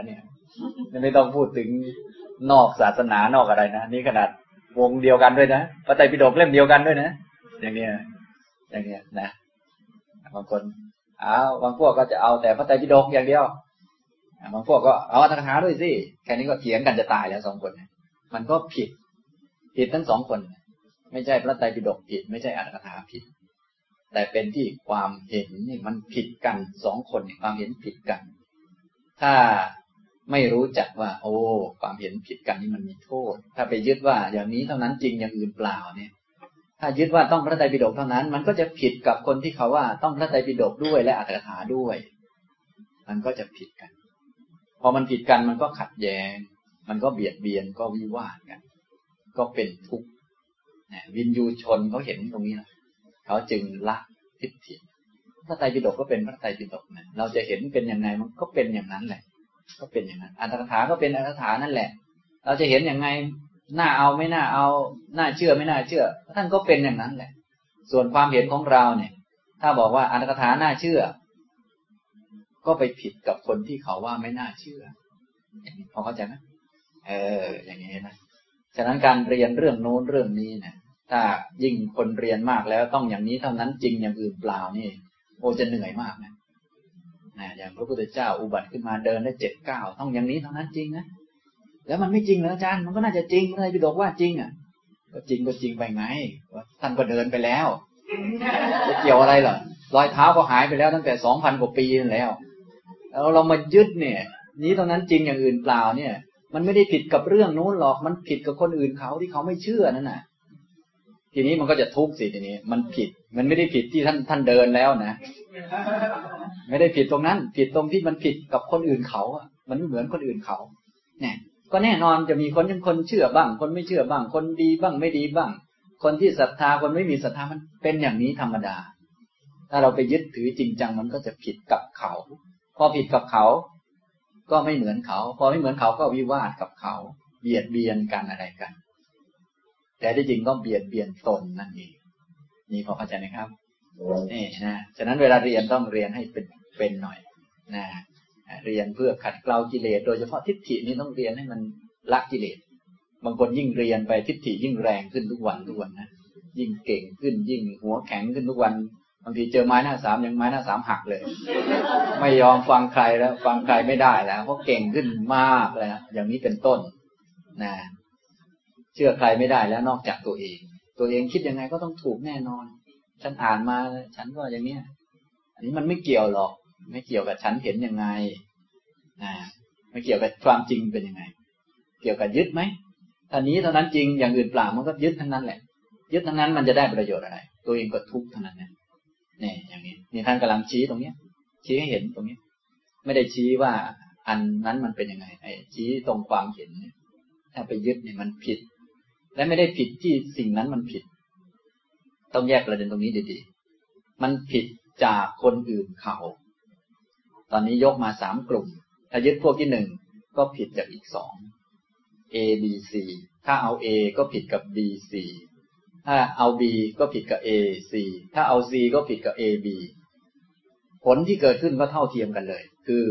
ไม่ต้องพูดถึงนอกศาสนานอกอะไรนะนี่ขนาดวงเดียวกันด้วยนะพระไตรปิฎกเล่มเดียวกันด้วยนะอย่างเนี้ยอย่างเนี้ยนะบางคนเอาบางพวกก็จะเอาแต่พระไตรปิฎกอย่างเดียวบางพวกก็เอาอัตถกถาด้วยสิแค่นี้ก็เถียงกันจะตายแล้วสองคนมันก็ผิดผิดทั้งสองคนไม่ใช่พระไตรปิฎกผิดไม่ใช่อัตถกถาผิดแต่เป็นที่ความเห็นนี่มันผิดกันสองคนความเห็นผิดกันถ้าไม่รู้จักว่าโอ้ความเห็นผิดกันนี่มันมีโทษถ้าไปยึดว่าอย่างนี้เท่านั้นจริงอย่างอื่นเปล่าเนี่ยถ้ายึดว่าต้องพระไตรปิฎกเท่านั้นมันก็จะผิดกับคนที่เขาว่าต้องพระไตรปิฎกด้วยและอัตถกถาด้วยมันก็จะผิดกันพอมันผิดกันมันก็ขัดแย้งมันก็เบียดเบียนก็วิวาทกันก็เป็นทุกข์วินยูชนเขาเห็นตรงนี้นะเขาจึงละทิฏฐิพระไตรปิฎกก็เป็นพระไตรปิฎกนะเราจะเห็นเป็นยังไงมันก็เป็นอย่างนั้นแหละก็เป็นอย่างนั้นอัตถกถาก็เป็นอัตถกถานั่นแหละเราจะเห็นยังไงน่าเอาไม่น่าเอาน่าเชื่อไม่น่าเชื่อท่านก็เป็นอย่างนั้นแหละส่วนความเห็นของเราเนี่ยถ้าบอกว่าอัตถกถาน่าเชื่อก็ไปผิดกับคนที่เขาว่าไม่น่าเชื่ออย่างนี้พอเข้าใจไหมเอออย่างนี้นะฉะนั้นการเรียนเรื่องโน้นเรื่องนี้เนี่ยถ้ายิ่งคนเรียนมากแล้วต้องอย่างนี้เท่านั้นจริงอย่างอื่นเปล่านี่โอจะเหนื่อยมากนะนะอย่างพระพุทธเจ้าอุบัติขึ้นมาเดินได้เจ็ดเก้าต้องอย่างนี้เท่านั้นจริงนะแล้วมันไม่จริงเหรออาจารย์มันก็น่าจะจริงพระไตรปิฎกว่าจริงอ่ะก็จริงก็จริงไปไงท่านก็เดินไปแล้วจะเกี่ยวอะไรเหรอรอยเท้าก็หายไปแล้วตั้งแต่สองพันกว่าปีแล้วแล้วเรามายึดเนี่ยนี้เท่านั้นจริงอย่างอื่นเปล่าเนี่ยมันไม่ได้ผิดกับเรื่องโน้นหรอกมันผิดกับคนอื่นเขาที่เขาไม่เชื่อนั่นน่ะทีนี้มันก็จะทุกข์สิทีนี้มันผิดมันไม่ได้ผิดที่ท่านท่านเดินแล้วนะไม่ได้ผิดตรงนั้นผิดตรงที่มันผิดกับคนอื่นเขาอ่ะมันไม่เหมือนคนอื่นเขาเนี่ยก็แน่นอนจะมีคนยังคนเชื่อบ้างคนไม่เชื่อบ้างคนดีบ้างไม่ดีบ้างคนที่ศรัทธาคนไม่มีศรัทธามันเป็นอย่างนี้ธรรมดาถ้าเราไปยึดถือจริงจังมันก็จะผิดกับเขาพอผิดกับเขาก็ไม่เหมือนเขาพอไม่เหมือนเขาก็วิวาทกับเขาเบียดเบียนกันอะไรกันแต่ที่จริงก็เบียดเบียนตนนั่นเองนี่พอเข้าใจไหมครับนี่นะฉะนั้นเวลาเรียนต้องเรียนให้เป็นเป็นหน่อยนะเรียนเพื่อขัดเกลากิเลสโดยเฉพาะทิฏฐินี่ต้องเรียนให้มันละกิเลสบางคนยิ่งเรียนไปทิฏฐิยิ่งแรงขึ้นทุกวันทุกวันนะยิ่งเก่งขึ้นยิ่งหัวแข็งขึ้นทุกวันบางทีเจอไม้หน้าสามยังไม้หน้าสามหักเลยไม่ยอมฟังใครแล้วฟังใครไม่ได้แล้วเพราะเก่งขึ้นมากแล้วอย่างนี้เป็นต้นนะเชื่อใครไม่ได้แล้วนอกจากตัวเองตัวเองคิดยังไงก็ต้องถูกแน่นอนฉันอ่านมาฉันก็อย่างนี้อันนี้มันไม่เกี่ยวหรอกไม่เกี่ยวกับฉันเห็นยังไงนะไม่เกี่ยวกับความจริงเป็นยังไงเกี่ยวกับยึดไหมท่านี้เท่านั้นจริงอย่างอื่นเปล่ามันก็ยึดทั้งนั้นแหละยึดทั้งนั้นมันจะได้ประโยชน์อะไรตัวเองก็ทุกข์ทั้งนั้นเนี่ยนี่อย่างนี้นี่ท่านกำลังชี้ตรงนี้ชี้ให้เห็นตรงนี้ไม่ได้ชี้ว่าอันนั้นมันเป็นยังไงไอ้ชี้ตรงความเห็นเนี่ยถ้าไปยึดเนี่ยมันผิดและไม่ได้ผิดที่สิ่งนั้นมันผิดต้องแยกประเด็นตรงนี้ดีๆมันผิดจากคนอื่นเขาตอนนี้ยกมาสามกลุ่มถ้ายึดพวกที่หนึ่งก็ผิดจากอีกสอง A B C ถ้าเอา A ก็ผิดกับ B C ถ้าเอา B ก็ผิดกับ A C ถ้าเอา C ก็ผิดกับ A B ผลที่เกิดขึ้นก็เท่าเทียมกันเลยคือ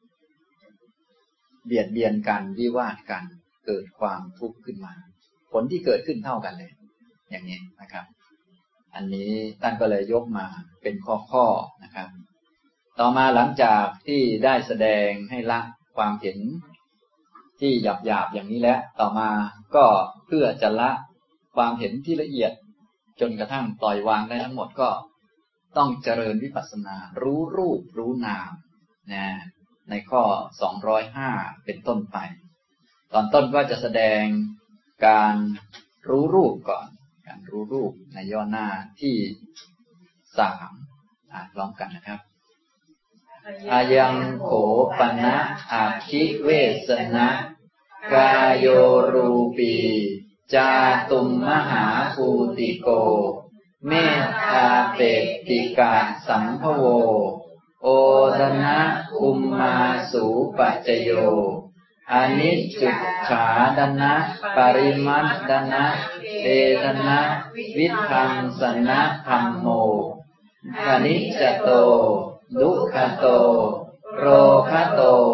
เบียดเบียนกันวิวาทกันเกิดความทุกข์ขึ้นมาผลที่เกิดขึ้นเท่ากันเลยอย่างนี้นะครับอันนี้ท่านก็เลยยกมาเป็นข้อๆนะครับต่อมาหลังจากที่ได้แสดงให้ละความเห็นที่หยาบๆอย่างนี้แล้วต่อมาก็เพื่อจะละความเห็นที่ละเอียดจนกระทั่งปล่อยวางได้ทั้งหมดก็ต้องเจริญวิปัสสนารู้รูปรู้นามนะในข้อสองร้อยห้าเป็นต้นไปตอนต้นก็จะแสดงการรู้รูปก่อนการรู้รูปในย่อหน้าที่สามอ่านพร้อมกันนะครับอายังโขปนะอาคิเวสนะกายโยรูปีจาตุมมหาภูติโกเมตตาเปติกาสัมภโวโอทนะอุมมาสูปัจจโยอนิจจุฉาดนะปริมัตดนะเอทนะวิทังสนะธัมโมอนิจจโตดุขโตโรคโต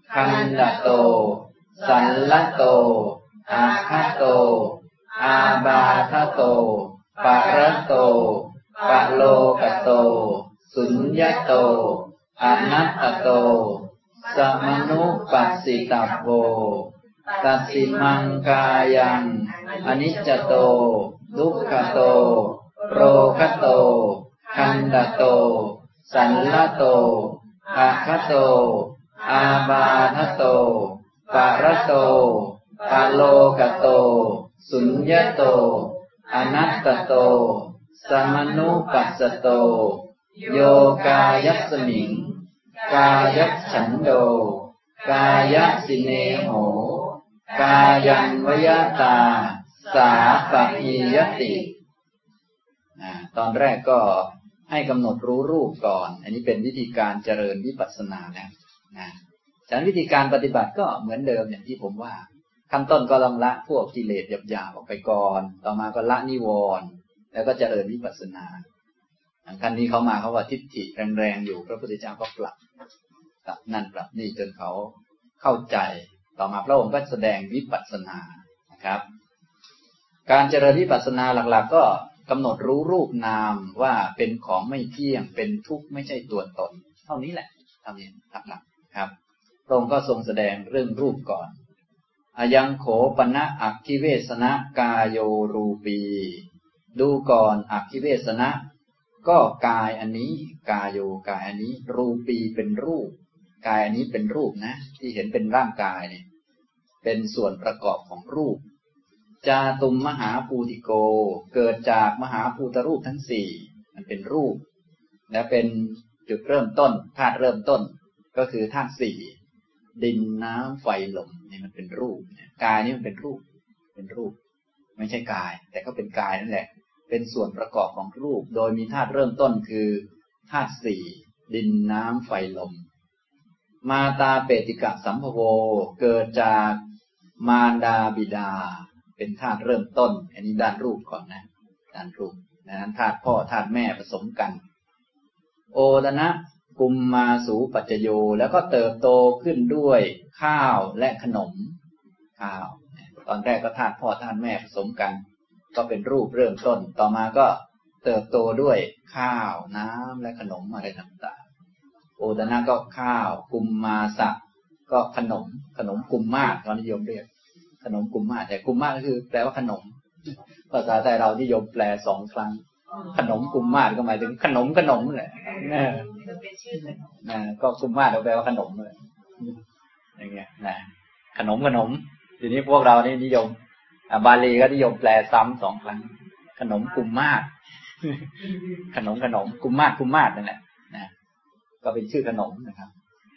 คันดโตสัลลโตอาคโตอาบาทโตปะระโตปะโลกโตสุญญโตอนัตโตสมนุปัสสิตัพโวตัสสิมังกายังอนิจจโตทุกขโตโรคโตคันดโตสัลลโตอาคโตอาบาทโตปะระโตปะโลกโตสุญญโตอนัตโตสมนุปัสสโตโยกายัสสมิงกายัสฉันโดกายสิเนโหกายันวยตาสาปะหิยติตอนแรกก็ให้กำหนดรู้รูปก่อนอันนี้เป็นวิธีการเจริญวิปัสสนานะนะฉะนั้นวิธีการปฏิบัติก็เหมือนเดิมอย่างที่ผมว่าขั้นต้นก็ต้องละพวกกิเลสหยาบๆออกไปก่อนต่อมาก็ละนิวรณ์แล้วก็เจริญวิปัสสนาขั้นนี้เขามาเขาว่าทิฏฐิแรงๆอยู่พระพุทธเจ้าก็ปรับปรับนั่นปรับนี่จนเขาเข้าใจต่อมาพระองค์ก็แสดงวิปัสสนานะครับการเจริญวิปัสสนาหลักๆก็กำหนดรู้รูปนามว่าเป็นของไม่เที่ยงเป็นทุกข์ไม่ใช่ตัวตนเท่านี้แหละเท่านี้หลักๆครับพระองค์ก็ทรงแสดงเรื่องรูปก่อนอายังโขปนะอักขิเวสนะกายโยรูปีดูก่อนอักขิเวสนะก็กายอันนี้กายโยกายอันนี้รูปีเป็นรูปกายอันนี้เป็นรูปนะที่เห็นเป็นร่างกายเนี่ยเป็นส่วนประกอบของรูปจาตุมมหาภูติโกเกิดจากมหาภูตรูปทั้งสี่มันเป็นรูปและเป็นจุดเริ่มต้นธาตุเริ่มต้นก็คือธาตุสี่ดินน้ำไฟลมนี่มันเป็นรูปกายนี่มันเป็นรูปเป็นรูปไม่ใช่กายแต่ก็เป็นกายนั่นแหละเป็นส่วนประกอบของรูปโดยมีธาตุเริ่มต้นคือธาตุสี่ดินน้ำไฟลมมาตาเปติกะสัมภโวเกิดจากมารดาบิดาเป็นธาตุเริ่มต้นอันนี้ด้านรูปก่อนนะด้านรูปดังนั้นธาตุพ่อธาตุแม่ผสมกันโอตนะกุมมาสูปัจจโยแล้วก็เติบโตขึ้นด้วยข้าวและขนมข้าวตอนแรกก็ธาตุพ่อธาตุแม่ผสมกันก็เป็นรูปเริ่มต้นต่อมาก็เติบโตด้วยข้าวน้ำและขนมอะไรต่างๆโอตนะก็ข้าวกุมมาสะก็ขนมขนมกุมมาศเขานิยมเรียกขนมกุมมาศแต่กุมมาศก็คือแปลว่าขนมภาษาไทยเรานิยมแปลสองครั้งขนมกุมมาศก็หมายถึงขนมขนมแหละนะก็กุมมาศแปลว่าขนมเลยอย่างเงี้ยนะขนมขนมทีนี้พวกเรานี่นิยมบาลีก็นิยมแปลซ้ำสองครั้งขนมกุมมาศขนมขนมกุมมาศกุมมาศนั่นแหละนะก็เป็นชื่อขนมนะครับ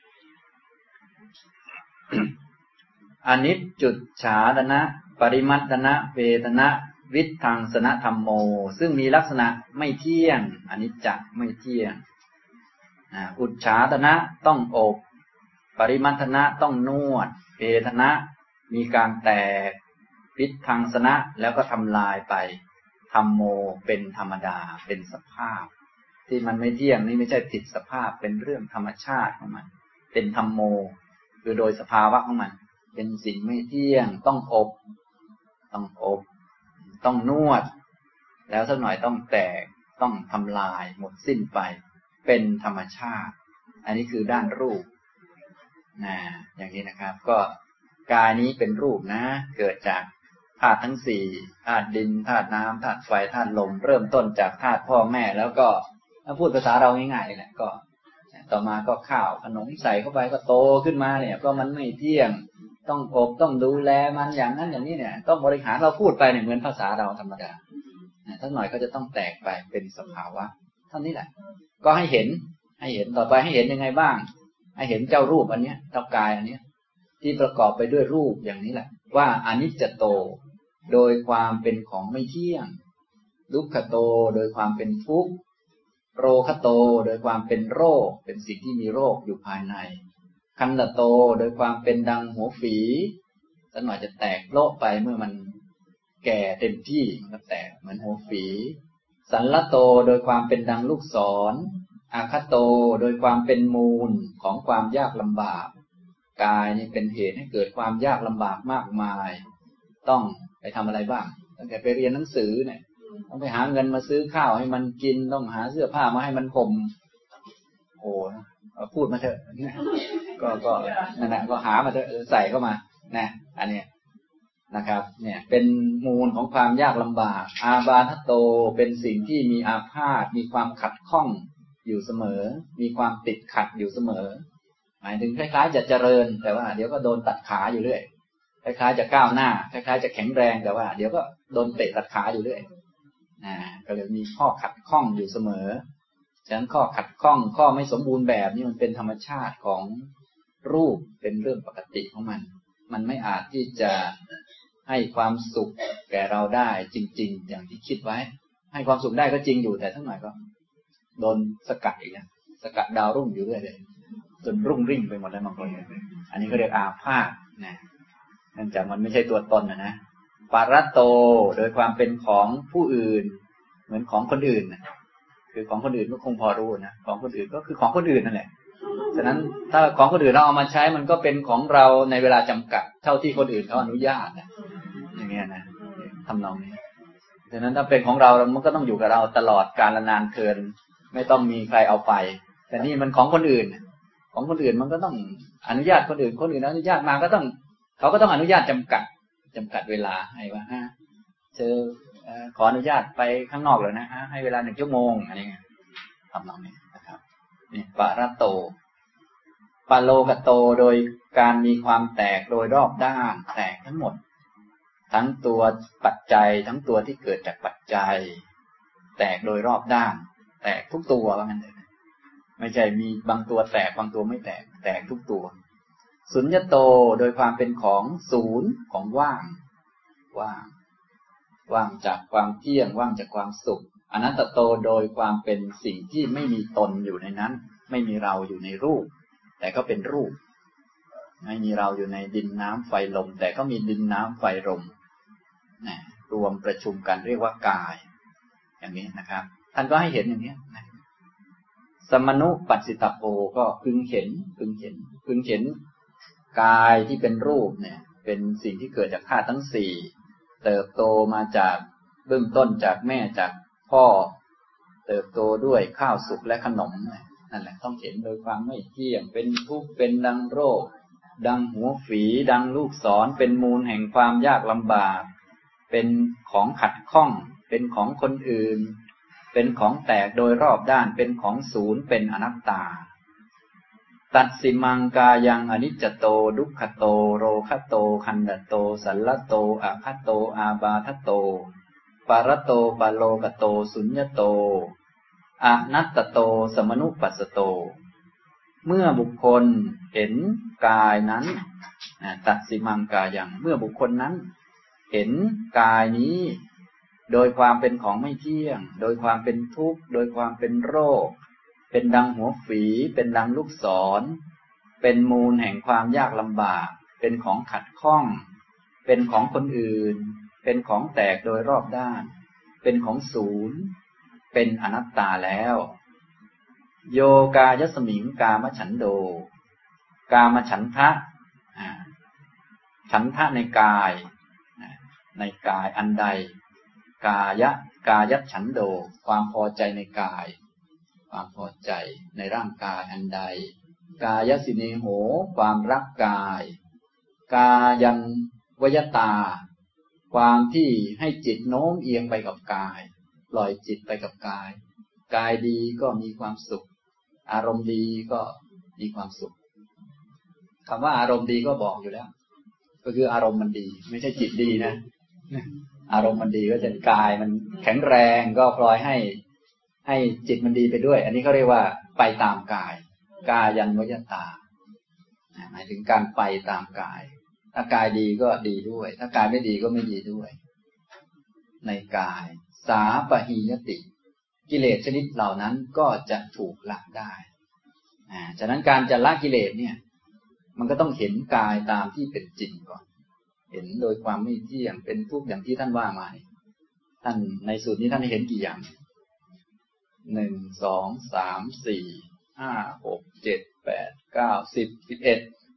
อนิจจุดฉาดนะปริมัตตนะเวทนะวิทังสนะธรรมโมซึ่งมีลักษณะไม่เที่ยงอนิจจ์ไม่เที่ยงอุจฉาดนะต้องอบปริมัตตนะต้องนวดเวทนะมีการแตกวิทังสนะแล้วก็ทำลายไปธรรมโมเป็นธรรมดาเป็นสภาพที่มันไม่เที่ยงนี่ไม่ใช่ผิดสภาพเป็นเรื่องธรรมชาติของมันเป็นธรรมโมคือโดยสภาวะของมันเป็นสิ่งไม่เที่ยงต้องอบต้องอบต้องนวดแล้วสักหน่อยต้องแตกต้องทำลายหมดสิ้นไปเป็นธรรมชาติอันนี้คือด้านรูปนะอย่างนี้นะครับก็กายนี้เป็นรูปนะเกิดจากธาตุทั้งสี่ธาตุดินธาตุน้ำธาตุไฟธาตุลมเริ่มต้นจากธาตุพ่อแม่แล้วก็ถ้าพูดภาษาเราง่ายๆแหละก็ต่อมาก็ข้าวขนมใส่เข้าไปก็โตขึ้นมาเนี่ยเพราะมันไม่เที่ยงต้องอบต้องดูแลมันอย่างนั้นอย่างนี้เนี่ยต้องบริหารเราพูดไปเนี่ยเหมือนภาษาเราธรรมดาสักหน่อยก็จะต้องแตกไปเป็นสภาวะเท่านี้แหละก็ให้เห็นให้เห็นต่อไปให้เห็นยังไงบ้างให้เห็นเจ้ารูปอันเนี้ยเจ้ากายอันเนี้ยที่ประกอบไปด้วยรูปอย่างนี้แหละว่าอนิจจโตโดยความเป็นของไม่เที่ยงทุกขโตโดยความเป็นทุกข์โรคโตโดยความเป็นโรคเป็นสิ่งที่มีโรคอยู่ภายในคันโตโดยความเป็นดังหัวฝีสักหน่อยจะแตกโลกไปเมื่อมันแก่เต็มที่มันก็แตกเหมือนหัวฝีสันลโตโดยความเป็นดังลูกศรอาคโตโดยความเป็นมูลของความยากลำบากกายนี่เป็นเหตุให้เกิดความยากลำบากมากมายต้องไปทำอะไรบ้างตั้งแต่ไปเรียนหนังสือเนี่ยต้องไปหาเงินมาซื้อข้าวให้มันกินต้องหาเสื้อผ้ามาให้มันห่มโอ้พูดมาเถอะก็ก็นั่นแหละก็หามาเถอะใส่เข้ามานะอันนี้นะครับเนี่ยเป็นมูลของความยากลำบากอาบาทโตเป็นสิ่งที่มีอาพาธมีความขัดข้องอยู่เสมอมีความติดขัดอยู่เสมอหมายถึงคล้ายๆจะเจริญแต่ว่าเดี๋ยวก็โดนตัดขาอยู่เรื่อยคล้ายๆจะก้าวหน้าคล้ายๆจะแข็งแรงแต่ว่าเดี๋ยวก็โดนเตะตัดขาอยู่เรื่อยนะก็เลยมีข้อขัดข้องอยู่เสมอฉะนั้นข้อขัดข้องข้อไม่สมบูรณ์แบบนี่มันเป็นธรรมชาติของรูปเป็นเรื่องปกติของมันมันไม่อาจที่จะให้ความสุขแก่เราได้จริงๆอย่างที่คิดไว้ให้ความสุขได้ก็จริงอยู่แต่ทั้งหน่อยก็โดนสกัดอีกนะสกัดดาวรุ่งอยู่เรื่อยเลยจนรุ่งริ่งไปหมดแล้วบางคนอันนี้เขาเรียกอาพาธนะเนื่องจากมันไม่ใช่ตัวตนนะนะปารัตโตโดยความเป็นของผู้อื่นเหมือนของคนอื่นนะคือของคนอื่นก็คงพอรู้นะของคนอื่นก็คือของคนอื่นนั่นแหละฉะนั้นถ้าของคนอื่นเราเอามาใช้มันก็เป็นของเราในเวลาจำกัดเท่าที่คนอื่นเขาอนุญาตนะอย่างเงี้ยนะทำนองนี้ฉะนั้นถ้าเป็นของเรามันก็ต้องอยู่กับเราตลอดกาลนานเกินไม่ต้องมีใครเอาไปแต่นี่มันของคนอื่นของคนอื่นมันก็ต้องอนุญาตคนอื่นคนอื่นอนุญาตมาก็ต้องเขาก็ต้องอนุญาตจำกัดจำกัดเวลาให้ว่าฮะเจอขออนุญาตไปข้างนอกเลยนะฮะให้เวลาหนึ่งชั่วโมงอะไรเงี้ยทำนองนี้นะครับนี่ปารัตโตปาโลกโตโดยการมีความแตกโดยรอบด้านแตกทั้งหมดทั้งตัวปัจจัยทั้งตัวที่เกิดจากปัจจัยแตกโดยรอบด้านแตกทุกตัวว่างั้นเลยไม่ใช่มีบางตัวแตกบางตัวไม่แตกแตกทุกตัวสุญญโตโดยความเป็นของศูนย์ของว่างว่างว่างจากความเที่ยงว่างจากความสุขอนัตตโตโดยความเป็นสิ่งที่ไม่มีตนอยู่ในนั้นไม่มีเราอยู่ในรูปแต่ก็เป็นรูปไม่มีเราอยู่ในดินน้ำไฟลมแต่ก็มีดินน้ำไฟลมนะรวมประชุมกันเรียกว่ากายอย่างนี้นะครับท่านก็ให้เห็นอย่างนี้นะสมนุปัสสิตโภก็พึงเห็นพึงเห็นพึงเห็นกายที่เป็นรูปเนี่ยเป็นสิ่งที่เกิดจากธาตุทั้งสี่เติบโตมาจากเบื้องต้นจากแม่จากพ่อเติบโตด้วยข้าวสุกและขนมนั่นแหละต้องเห็นโดยความไม่เที่ยงเป็นทุกข์เป็นดังโรคดังหัวฝีดังลูกศรเป็นมูลแห่งความยากลำบากเป็นของขัดข้องเป็นของคนอื่นเป็นของแตกโดยรอบด้านเป็นของศูนย์เป็นอนัตตาตัดสิมังกายังอนิจจโตดุขโตโรคโตคันดโตสัลลโตอะคโตอาบาทโตปารโตปาโลกโตสุญญโตอนัตตโตสมนุปัสสโตเมื่อบุคคลเห็นกายนั้นตัดสิมังกายังเมื่อบุคคลนั้นเห็นกายนี้โดยความเป็นของไม่เที่ยงโดยความเป็นทุกข์โดยความเป็นโรคเป็นดังหัวฝีเป็นดังลูกศรเป็นมูลแห่งความยากลำบากเป็นของขัดข้องเป็นของคนอื่นเป็นของแตกโดยรอบด้านเป็นของศูนย์เป็นอนัตตาแล้วโยกายสมิงกามฉันโดกามฉันทะฉันทะในกายในกายอันใดกายะกายฉันโดความพอใจในกายความพอใจในร่างกายอันใดกายสิเนโหความรักกายกายันวยตาความที่ให้จิตโน้มเอียงไปกับกายปล่อยจิตไปกับกายกายดีก็มีความสุขอารมณ์ดีก็มีความสุขคำว่าอารมณ์ดีก็บอกอยู่แล้วก็คืออารมณ์มันดีไม่ใช่จิตดีนะอารมณ์มันดีก็จะกายมันแข็งแรงก็พลอยให้ให้จิตมันดีไปด้วยอันนี้เขาเรียกว่าไปตามกายกายันวยตาหมายถึงการไปตามกายถ้ากายดีก็ดีด้วยถ้ากายไม่ดีก็ไม่ดีด้วยในกายสาปหิยติกิเลสชนิดเหล่านั้นก็จะถูกละได้อ่าฉะนั้นการจะละกิเลสเนี่ยมันก็ต้องเห็นกายตามที่เป็นจริงก่อนเห็นโดยความไม่เที่ยงเป็นทุกข์อย่างที่ท่านว่ามาท่านในสูตรนี้ท่านเห็นกี่อย่างหนึ่งสองสามสี่ห้าหกเจ็ดแปดเก้าสิบสิบเอ็ด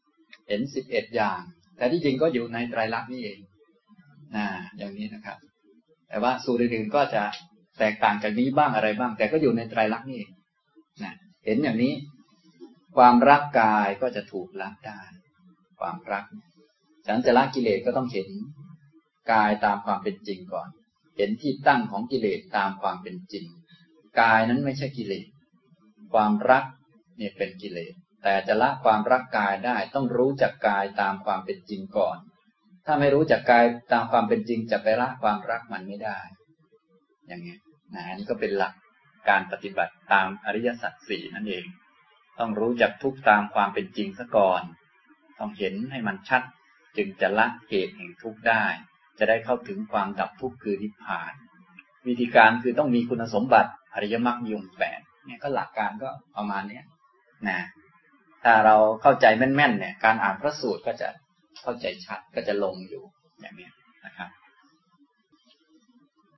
เห็นสิบเอ็ดอย่างแต่ที่จริงก็อยู่ในไตรลักษณ์นี่เองนะอย่างนี้นะครับแต่ว่าสูตรอื่นๆก็จะแตกต่างจากนี้บ้างอะไรบ้างแต่ก็อยู่ในไตรลักษณ์นี่เองนะเห็นอย่างนี้ความรักกายก็จะถูกละได้ความรักฉะนั้นจะละกิเลสก็ต้องเห็นกายตามความเป็นจริงก่อนเห็นที่ตั้งของกิเลสตามความเป็นจริงกายนั้นไม่ใช่กิเลสความรักเนี่ยเป็นกิเลสแต่จะละความรักกายได้ต้องรู้จักกายตามความเป็นจริงก่อนถ้าไม่รู้จักกายตามความเป็นจริงจะไปละความรักมันไม่ได้อย่างนี้นะอันนี้ก็เป็นหลักการปฏิบัติตามอริยสัจสี่นั่นเองต้องรู้จักทุกข์ตามความเป็นจริงซะก่อนต้องเห็นให้มันชัดจึงจะละเหตุแห่งทุกข์ได้จะได้เข้าถึงความดับทุกข์คือนิพพานวิธีการคือต้องมีคุณสมบัติอริยมรรคมีองค์แปดเนี่ยก็หลักการก็ประมาณนี้นะถ้าเราเข้าใจแม่นๆเนี่ยการอ่านพระสูตรก็จะเข้าใจชัดก็จะลงอยู่อย่างนี้นะครับ